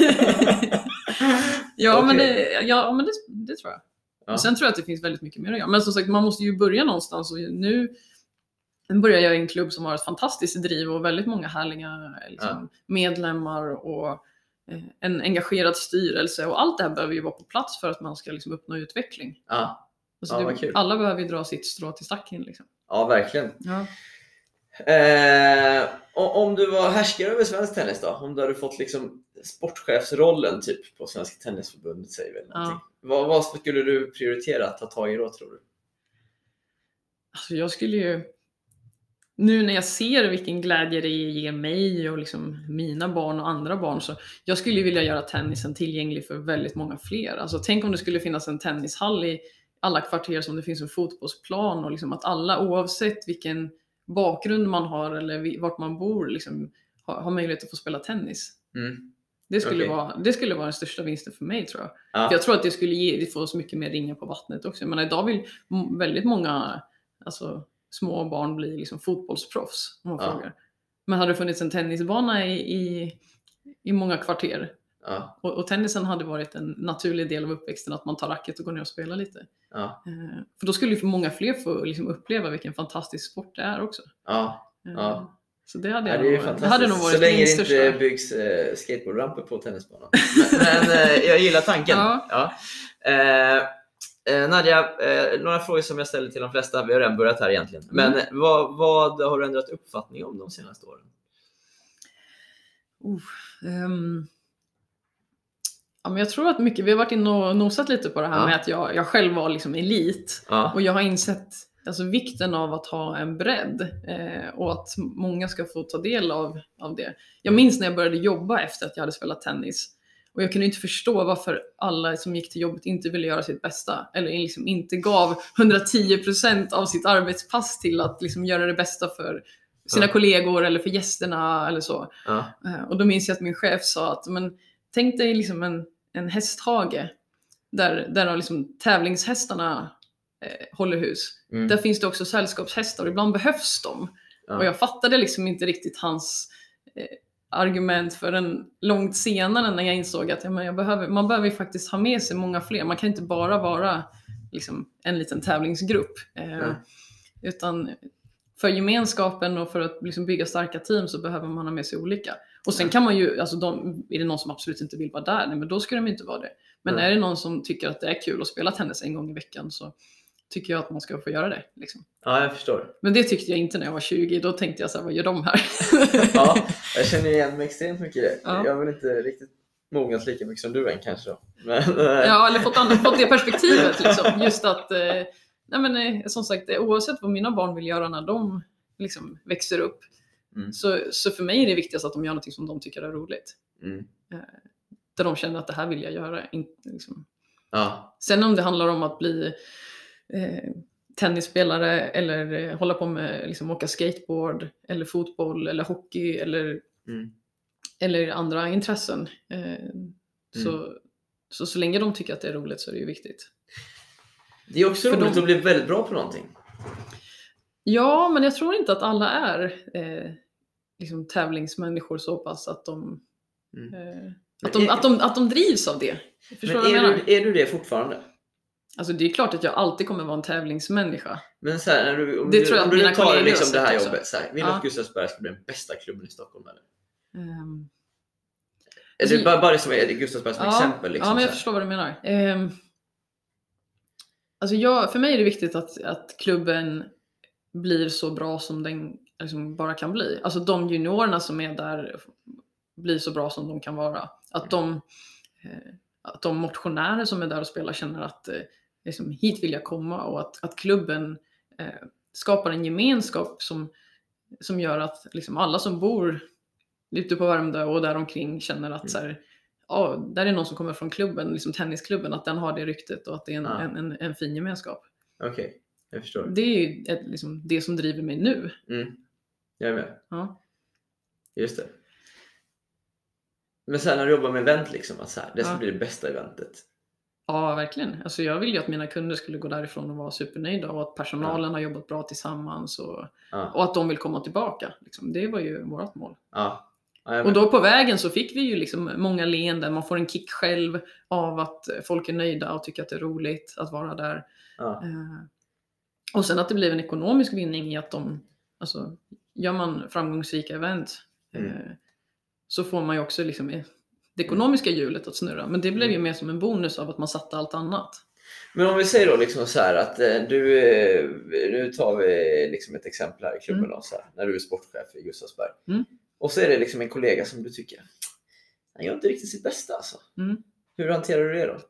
ja, okay. men, det, ja men det, det tror jag. Ja. Och sen tror jag att det finns väldigt mycket mer att göra. Men som sagt, man måste ju börja någonstans. Och nu börjar jag i en klubb som har ett fantastiskt driv och väldigt många härliga liksom, ja. medlemmar och en engagerad styrelse. Och allt det här behöver ju vara på plats för att man ska liksom, uppnå utveckling. Ja. Alltså, Ja, det, alla behöver ju dra sitt strå till stacken. Liksom. Ja, verkligen. Ja. Eh, om du var härskare över svensk tennis då? Om du hade fått liksom sportchefsrollen typ på Svenska Tennisförbundet säger väl någonting. Ja. Vad, vad skulle du prioritera att ta tag i då tror du? Alltså jag skulle ju nu när jag ser vilken glädje det ger mig och liksom mina barn och andra barn så jag skulle vilja göra tennisen tillgänglig för väldigt många fler. Alltså tänk om det skulle finnas en tennishall i alla kvarter som det finns en fotbollsplan och liksom att alla oavsett vilken bakgrund man har eller vart man bor liksom, har, har möjlighet att få spela tennis. Mm. Det, skulle okay. vara, det skulle vara den största vinsten för mig tror jag. Ja. För jag tror att det skulle ge, det får så mycket mer ringar på vattnet också. Men idag vill väldigt många alltså, små barn bli liksom fotbollsproffs. Om man ja. frågar. Men hade det funnits en tennisbana i, i, i många kvarter ja. och, och tennisen hade varit en naturlig del av uppväxten att man tar racket och går ner och spelar lite. Ja. Eh, för då skulle ju för många fler få liksom, uppleva vilken fantastisk sport det är också. Ja. Eh, ja. Så det hade, ja, jag det, nog, det hade nog varit så länge det inte största. byggs eh, skateboardramper på tennisbanan. Men, men eh, jag gillar tanken. Ja. Ja. Eh, eh, Nadia, eh, några frågor som jag ställer till de flesta. Vi har redan börjat här egentligen. Men mm. vad, vad har du ändrat uppfattning om de senaste åren? Uh, um, ja, men jag tror att mycket, vi har varit inne och nosat lite på det här ja. med att jag, jag själv var liksom elit. Ja. Och jag har insett alltså, vikten av att ha en bredd eh, och att många ska få ta del av, av det. Jag minns när jag började jobba efter att jag hade spelat tennis. Och jag kunde inte förstå varför alla som gick till jobbet inte ville göra sitt bästa. Eller liksom inte gav hundratio procent av sitt arbetspass till att liksom göra det bästa för sina ja. kollegor eller för gästerna eller så. Ja. Och då minns jag att min chef sa att men, tänk dig liksom en, en hästhage där, där liksom tävlingshästarna eh, håller hus. Mm. Där finns det också sällskapshästar och ibland behövs de. Ja. Och jag fattade liksom inte riktigt hans eh, argument för en långt senare när jag insåg att ja, men jag behöver, man behöver ju faktiskt ha med sig många fler. Man kan inte bara vara liksom, en liten tävlingsgrupp. Eh, ja. Utan för gemenskapen och för att liksom bygga starka team så behöver man ha med sig olika. Och sen kan man ju, alltså de, är det någon som absolut inte vill vara där, nej, men då ska de inte vara det. Men mm. är det någon som tycker att det är kul att spela tennis en gång i veckan så tycker jag att man ska få göra det. Liksom. Ja, jag förstår. Men det tyckte jag inte när jag var tjugo, då tänkte jag så här, vad gör de här? Ja, jag känner igen mig extremt mycket i det. Ja. Jag har väl inte riktigt mognat lika mycket som du än kanske då. Men, ja, eller fått, andra, fått det perspektivet liksom. Just att, eh, nej men som sagt, oavsett vad mina barn vill göra när de liksom växer upp mm. så, så för mig är det viktigast att de gör något som de tycker är roligt. Mm. Eh, där de känner att det här vill jag göra. Inte, liksom. Ja. Sen om det handlar om att bli eh, tennisspelare eller eh, hålla på med liksom, åka skateboard eller fotboll eller hockey eller, mm. eller andra intressen. Eh, mm. så, så, så länge de tycker att det är roligt så är det ju viktigt. Det är också för roligt de... att bli väldigt bra på någonting. Ja, men jag tror inte att alla är eh, liksom tävlingsmänniskor så pass att de, mm. eh, att, de, är... att, de, att de drivs av det. Men är, du, är du det fortfarande? Alltså det är klart att jag alltid kommer vara en tävlingsmänniska. Men så här, när du, om det du, tror jag om att mina du tar liksom det här också. jobbet så här, vill du ja. att Gustavsberg ska bli den bästa klubben i Stockholm eller? Um, är det bara, bara som är Gustavsberg som ja, exempel liksom, ja, men jag så förstår vad du menar. Um, Alltså jag, för mig är det viktigt att, att klubben blir så bra som den liksom bara kan bli. Alltså de juniorerna som är där blir så bra som de kan vara. Att de, eh, att de motionärer som är där och spelar känner att eh, liksom, hit vill jag komma, och att, att klubben eh, skapar en gemenskap som, som gör att liksom, alla som bor ute på Värmdö och där omkring känner att så här, ja, där är någon som kommer från klubben, liksom tennisklubben, att den har det ryktet och att det är en, ja. en, en, en fin gemenskap. Okej, okay, jag förstår. Det är ju ett, liksom, det som driver mig nu. Mm. Jag är med. Ja. Just det. Men sen när du jobbar med event, liksom, att så här, det ska ja. bli det bästa eventet. Ja, verkligen. Alltså jag vill ju att mina kunder skulle gå därifrån och vara supernöjda, och att personalen ja. har jobbat bra tillsammans och, ja. och att de vill komma tillbaka. Liksom. Det var ju vårt mål. Ja. Och då på vägen så fick vi ju liksom många leenden. Man får en kick själv av att folk är nöjda och tycker att det är roligt att vara där. Ja. Eh, och sen att det blev en ekonomisk vinning i att de, alltså, gör man framgångsrika event mm. eh, så får man ju också liksom det ekonomiska hjulet att snurra. Men det blev mm. ju mer som en bonus av att man satte allt annat. Men om vi säger då liksom så här att eh, du, nu tar vi liksom ett exempel här i klubben mm. då, så här, när du är sportchef i Gustavsberg. Mm. Och så är det liksom en kollega som du tycker, han gör inte riktigt sitt bästa alltså. Mm. Hur hanterar du det då?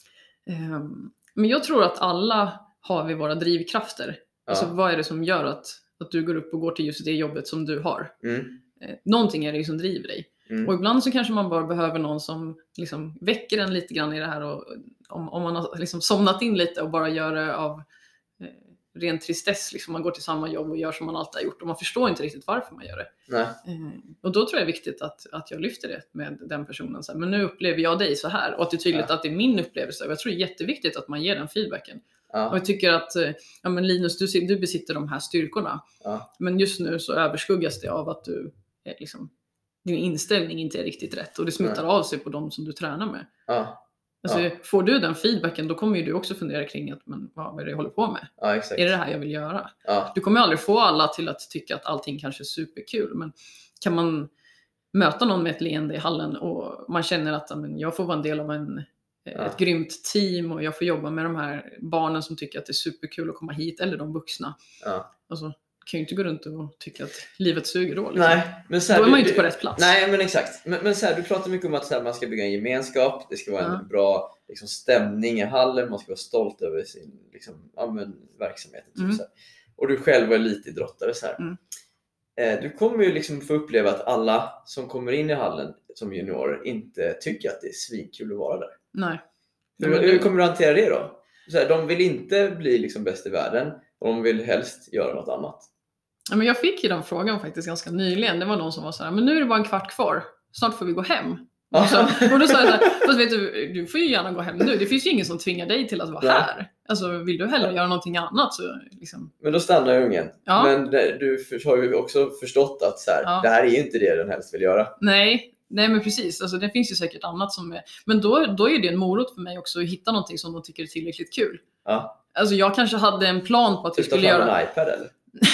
Um, men jag tror att alla har vi våra drivkrafter. Ja. Alltså vad är det som gör att, att du går upp och går till just det jobbet som du har? Mm. Eh, någonting är det ju som driver dig. Mm. Och ibland så kanske man bara behöver någon som liksom väcker en lite grann i det här. Och om, om man har liksom somnat in lite och bara gör det av eh, ren tristess. Liksom man går till samma jobb och gör som man alltid har gjort. Och man förstår inte riktigt varför man gör det. Nej. Eh, och då tror jag det är viktigt att, att jag lyfter det med den personen. Så här, men nu upplever jag dig så här. Och att det är tydligt ja. att det är min upplevelse. Och jag tror det är jätteviktigt att man ger den feedbacken. Ja. Och jag tycker att ja, men Linus, du, du besitter de här styrkorna. Ja. Men just nu så överskuggas det av att du är liksom... din inställning inte är riktigt rätt och det smittar Nej. av sig på de som du tränar med. Ja. Alltså, ja. Får du den feedbacken, då kommer ju du också fundera kring att, men, vad är det jag håller på med? Ja, exakt. Är det det här jag vill göra? Ja. Du kommer aldrig få alla till att tycka att allting kanske är superkul, men kan man möta någon med ett leende i hallen och man känner att men, jag får vara en del av en, ja. ett grymt team och jag får jobba med de här barnen som tycker att det är superkul att komma hit, eller de vuxna. Ja. Alltså, kan ju inte gå runt och tycka att livet suger då. Liksom. Nej, men så här, då är man ju du, inte på rätt plats. Nej, men exakt. Men, men så här, du pratar mycket om att så här, man ska bygga en gemenskap. Det ska vara ja. en bra liksom, stämning i hallen. Man ska vara stolt över sin liksom, ja, men, verksamhet. Typ, mm. så här. Och du själv är elitidrottare. Så här. Mm. Eh, du kommer ju liksom få uppleva att alla som kommer in i hallen som juniorer inte tycker att det är svinkul att vara där. Nej. Hur, hur kommer du hantera det då? Så här, de vill inte bli liksom, bäst i världen. Och de vill helst göra något annat. Ja, men jag fick ju den frågan faktiskt ganska nyligen. Det var någon som var så här, men nu är det bara en kvart kvar. Snart får vi gå hem. Och, så, och då sa jag så här, fast vet du, du får ju gärna gå hem nu. Det finns ju ingen som tvingar dig till att vara Nej. här. Alltså vill du hellre göra någonting annat så liksom... Men då stannar ungen. Ja. Men du har ju också förstått att så här, ja. det här är ju inte det den helst vill göra. Nej. Nej men precis, alltså, det finns ju säkert annat som är... Men då, då är det en morot för mig också att hitta någonting som de tycker är tillräckligt kul. Ja. Alltså jag kanske hade en plan på att du vi skulle göra... en iPad eller?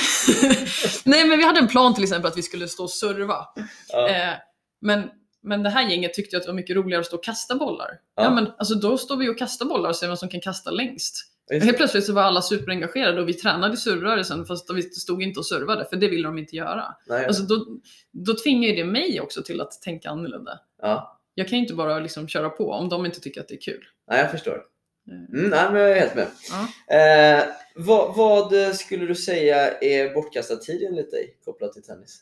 Nej men vi hade en plan till exempel att vi skulle stå och serva. Ja. Eh, men, men det här gänget tyckte att det var mycket roligare att stå och kasta bollar. Ja. Ja men alltså då står vi och kastar bollar och ser vem som kan kasta längst. Och helt plötsligt så var alla superengagerade och vi tränade servrörelsen fast vi stod inte och servade för det ville de inte göra. Nej, alltså då, då tvingar ju det mig också till att tänka annorlunda. Ja. Jag kan ju inte bara liksom köra på om de inte tycker att det är kul. Nej, jag förstår. Mm, nej, men jag är helt med. Ja. Eh, vad, vad skulle du säga är bortkastad tid enligt dig kopplat till tennis?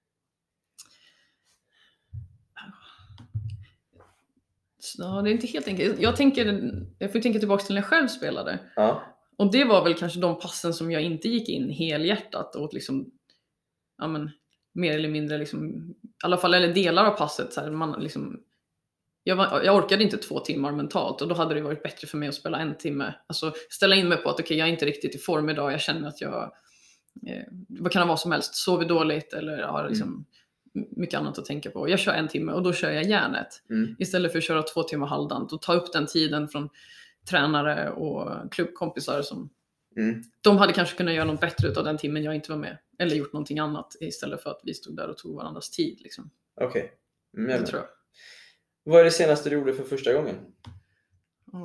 Ja, det är inte helt enkelt. Jag, tänker, jag får tänka tillbaka till när jag själv spelade. Ja. Och det var väl kanske de passen som jag inte gick in helhjärtat åt liksom, ja men, mer eller mindre liksom, i alla fall eller delar av passet så här, man liksom, jag, var, jag orkade inte två timmar mentalt och då hade det varit bättre för mig att spela en timme. Alltså ställa in mig på att okej, okay, jag är inte riktigt i form idag, jag känner att jag eh, vad kan det vara som helst, sover dåligt eller har liksom mm. mycket annat att tänka på. Jag kör en timme och då kör jag järnet. Mm. Istället för att köra två timmar halvdant och ta upp den tiden från tränare och klubbkompisar som mm. de hade kanske kunnat göra något bättre av den timmen jag inte var med. Eller gjort någonting annat istället för att vi stod där och tog varandras tid. Liksom. Okej. Okay. Mm, det tror jag. Vad är det senaste du gjorde för första gången? Oh,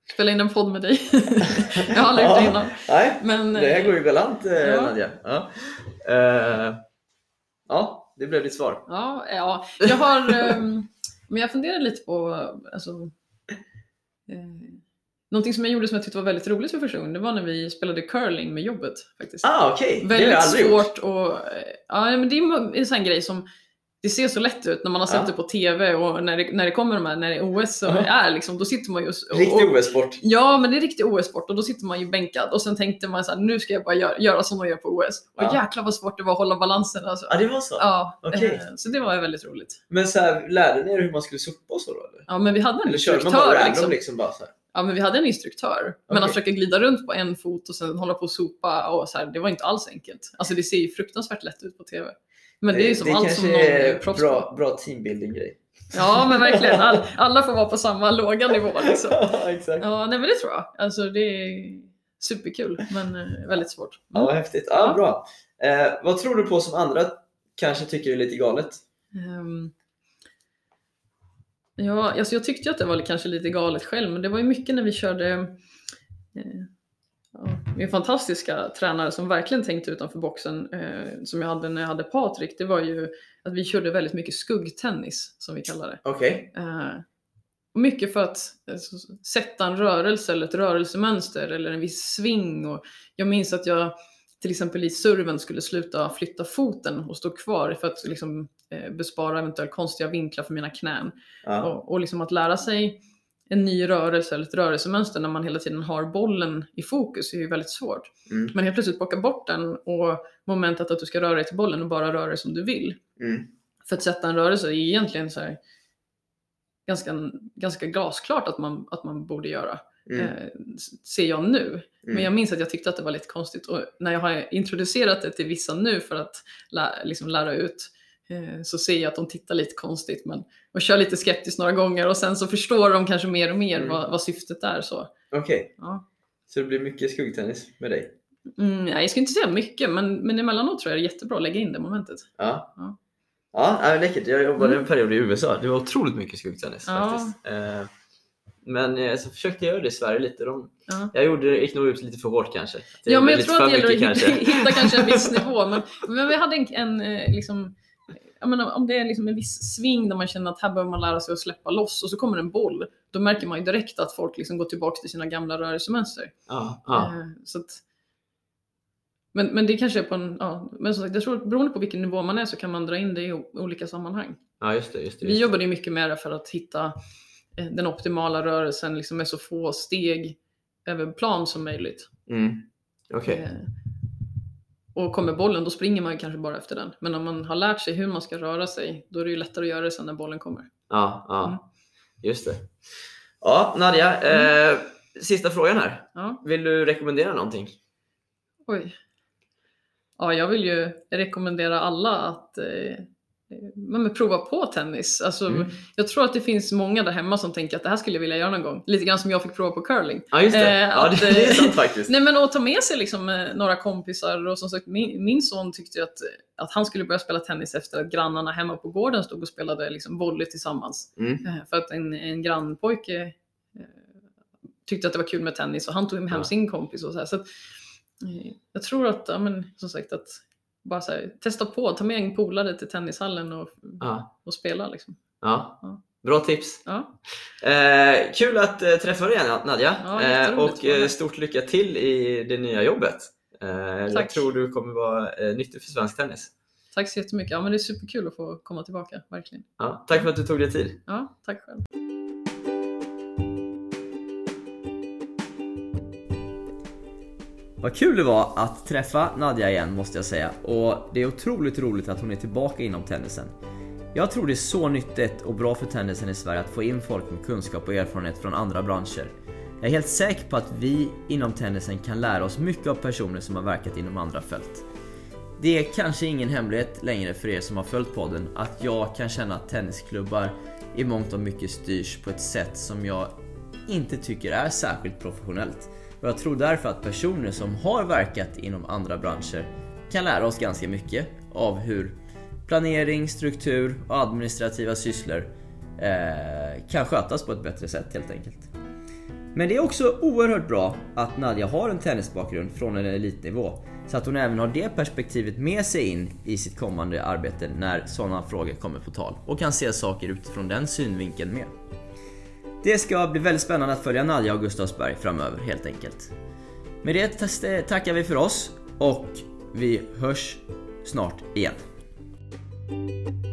spela in en podd med dig. Jag har aldrig gjort det innan. Nej, men, det här går ju galant, eh, ja. Nadia. Ja. Uh, ja, det blev ditt svar. Ja, ja. Jag har... Um, men jag funderar lite på... Alltså, eh, någonting som jag gjorde som jag tyckte var väldigt roligt för första gången, det var när vi spelade curling med jobbet faktiskt. Ah, okej. Okay. Väldigt det har jag aldrig svårt och... Ja, men det är en sån grej som... Det ser så lätt ut när man har sett ja. det på tv och när det, när det kommer de här, när det är O S och ja. är liksom, då sitter man ju... Och, riktig O S-sport. Ja, men det är riktig O S-sport och då sitter man ju bänkad och sen tänkte man så här, nu ska jag bara göra, göra som man gör på O S. Och ja. jäklar vad svårt det var att hålla balansen. Alltså. Ja, det var så? Ja, okay. eh, så det var väldigt roligt. Men så här, lärde ni er hur man skulle suppa och så då? Eller? Ja, men vi hade en eller instruktör. Man bara liksom. liksom bara så här. Ja, men vi hade en instruktör. Okay. Men att försöka glida runt på en fot och sen hålla på och sopa och så här, det var inte alls enkelt. Alltså det ser ju fruktansvärt lätt ut på tv. Men det är ju som det allt som någon är bra, bra teambuilding-grej. Ja, men verkligen. All, alla får vara på samma låga nivå. Liksom. Ja, exakt. Ja, nej, men det tror jag. Alltså, det är superkul, men eh, väldigt svårt. Mm. Ja, vad häftigt. Ja, ja. Bra. Eh, vad tror du på som andra kanske tycker är lite galet? Um, ja, alltså jag tyckte att det var kanske lite galet själv, men det var ju mycket när vi körde... Eh, Ja, min fantastiska tränare som verkligen tänkte utanför boxen eh, som jag hade när jag hade Patrik, det var ju att vi körde väldigt mycket skuggtennis som vi kallar det. Okej. Okay. Eh, mycket för att alltså, sätta en rörelse eller ett rörelsemönster eller en viss sving. Och jag minns att jag till exempel i serven skulle sluta flytta foten och stå kvar för att liksom, eh, bespara eventuellt konstiga vinklar för mina knän. Ja. Och, och liksom att lära sig en ny rörelse eller ett rörelsemönster när man hela tiden har bollen i fokus är ju väldigt svårt. Mm. Men helt plötsligt plocka bort den och momentet att du ska röra dig till bollen och bara röra dig som du vill. Mm. För att sätta en rörelse är egentligen så här ganska, ganska glasklart att man, att man borde göra. Mm. Eh, ser jag nu. Mm. Men jag minns att jag tyckte att det var lite konstigt. Och när jag har introducerat det till vissa nu för att lä- liksom lära ut så ser jag att de tittar lite konstigt men, och kör lite skeptiskt några gånger och sen så förstår de kanske mer och mer mm. vad, vad syftet är. Okej, okay. ja. Så det blir mycket skuggtennis med dig? Mm, jag ska inte säga mycket men, men emellanåt tror jag det är jättebra att lägga in det momentet. Ja, ja. Ja, läckert. Jag jobbade mm. en period i U S A. Det var otroligt mycket skuggtennis ja. faktiskt. Eh, men jag så försökte göra det i Sverige lite. De, ja. Jag gjorde det, gick nog ut lite för hårt kanske. Det ja, men jag tror att det gäller att hitta, hitta kanske en viss nivå. Men, men vi hade en, en liksom... Jag menar, om det är liksom en viss sving där man känner att här behöver man lära sig att släppa loss och så kommer en boll, då märker man ju direkt att folk liksom går tillbaka till sina gamla rörelsemönster. Ja, ja. Eh, så att, men, men det kanske är på en... Ja, men som sagt, jag tror att beroende på vilken nivå man är så kan man dra in det i olika sammanhang. Ja, just det. Just det just Vi jobbade ju mycket med det för att hitta eh, den optimala rörelsen liksom med så få steg över plan som möjligt. Mm. Okej. Okay. Eh, Och kommer bollen, då springer man ju kanske bara efter den. Men om man har lärt sig hur man ska röra sig, då är det ju lättare att göra det sen när bollen kommer. Ja, ja. Mm. Just det. Ja, Nadia, mm. eh, sista frågan här. Ja. Vill du rekommendera någonting? Oj. Ja, jag vill ju rekommendera alla att eh, men prova på tennis. Alltså, mm. Jag tror att det finns många där hemma som tänker att det här skulle jag vilja göra någon gång. Lite grann som jag fick prova på curling. Ja, just det. Eh, ja, att, det är sant faktiskt. Nej, men att ta med sig liksom, eh, några kompisar. Och som sagt, min, min son tyckte att, att han skulle börja spela tennis efter att grannarna hemma på gården stod och spelade liksom, volley tillsammans. Mm. Eh, för att en, en grannpojke eh, tyckte att det var kul med tennis och han tog hem ja. sin kompis. Och så här. Så att, eh, jag tror att, ja, men, som sagt, att bara så här, testa på, ta med en polare till tennishallen och, ja. och spela liksom. Ja. Ja. Bra tips. Ja. Eh, kul att eh, träffa dig igen, Nadia. Ja, eh, och eh, stort lycka till i det nya jobbet. Eh, jag tror du kommer vara eh, nyttig för svensk tennis. Tack så jättemycket. Ja, men det är superkul att få komma tillbaka, verkligen. Ja, tack för att du tog dig tid. Ja, tack själv. Vad kul det var att träffa Nadia igen, måste jag säga. Och det är otroligt roligt att hon är tillbaka inom tennisen. Jag tror det är så nyttigt och bra för tennisen i Sverige att få in folk med kunskap och erfarenhet från andra branscher. Jag är helt säker på att vi inom tennisen kan lära oss mycket av personer som har verkat inom andra fält. Det är kanske ingen hemlighet längre för er som har följt podden att jag kan känna att tennisklubbar i mångt och mycket styrs på ett sätt som jag inte tycker är särskilt professionellt. Och jag tror därför att personer som har verkat inom andra branscher kan lära oss ganska mycket av hur planering, struktur och administrativa sysslor eh, kan skötas på ett bättre sätt helt enkelt. Men det är också oerhört bra att Nadia har en tennisbakgrund från en elitnivå, så att hon även har det perspektivet med sig in i sitt kommande arbete när sådana frågor kommer på tal, och kan se saker utifrån den synvinkeln med. Det ska bli väldigt spännande att följa Nadia och Gustavsberg framöver helt enkelt. Med det tackar vi för oss och vi hörs snart igen.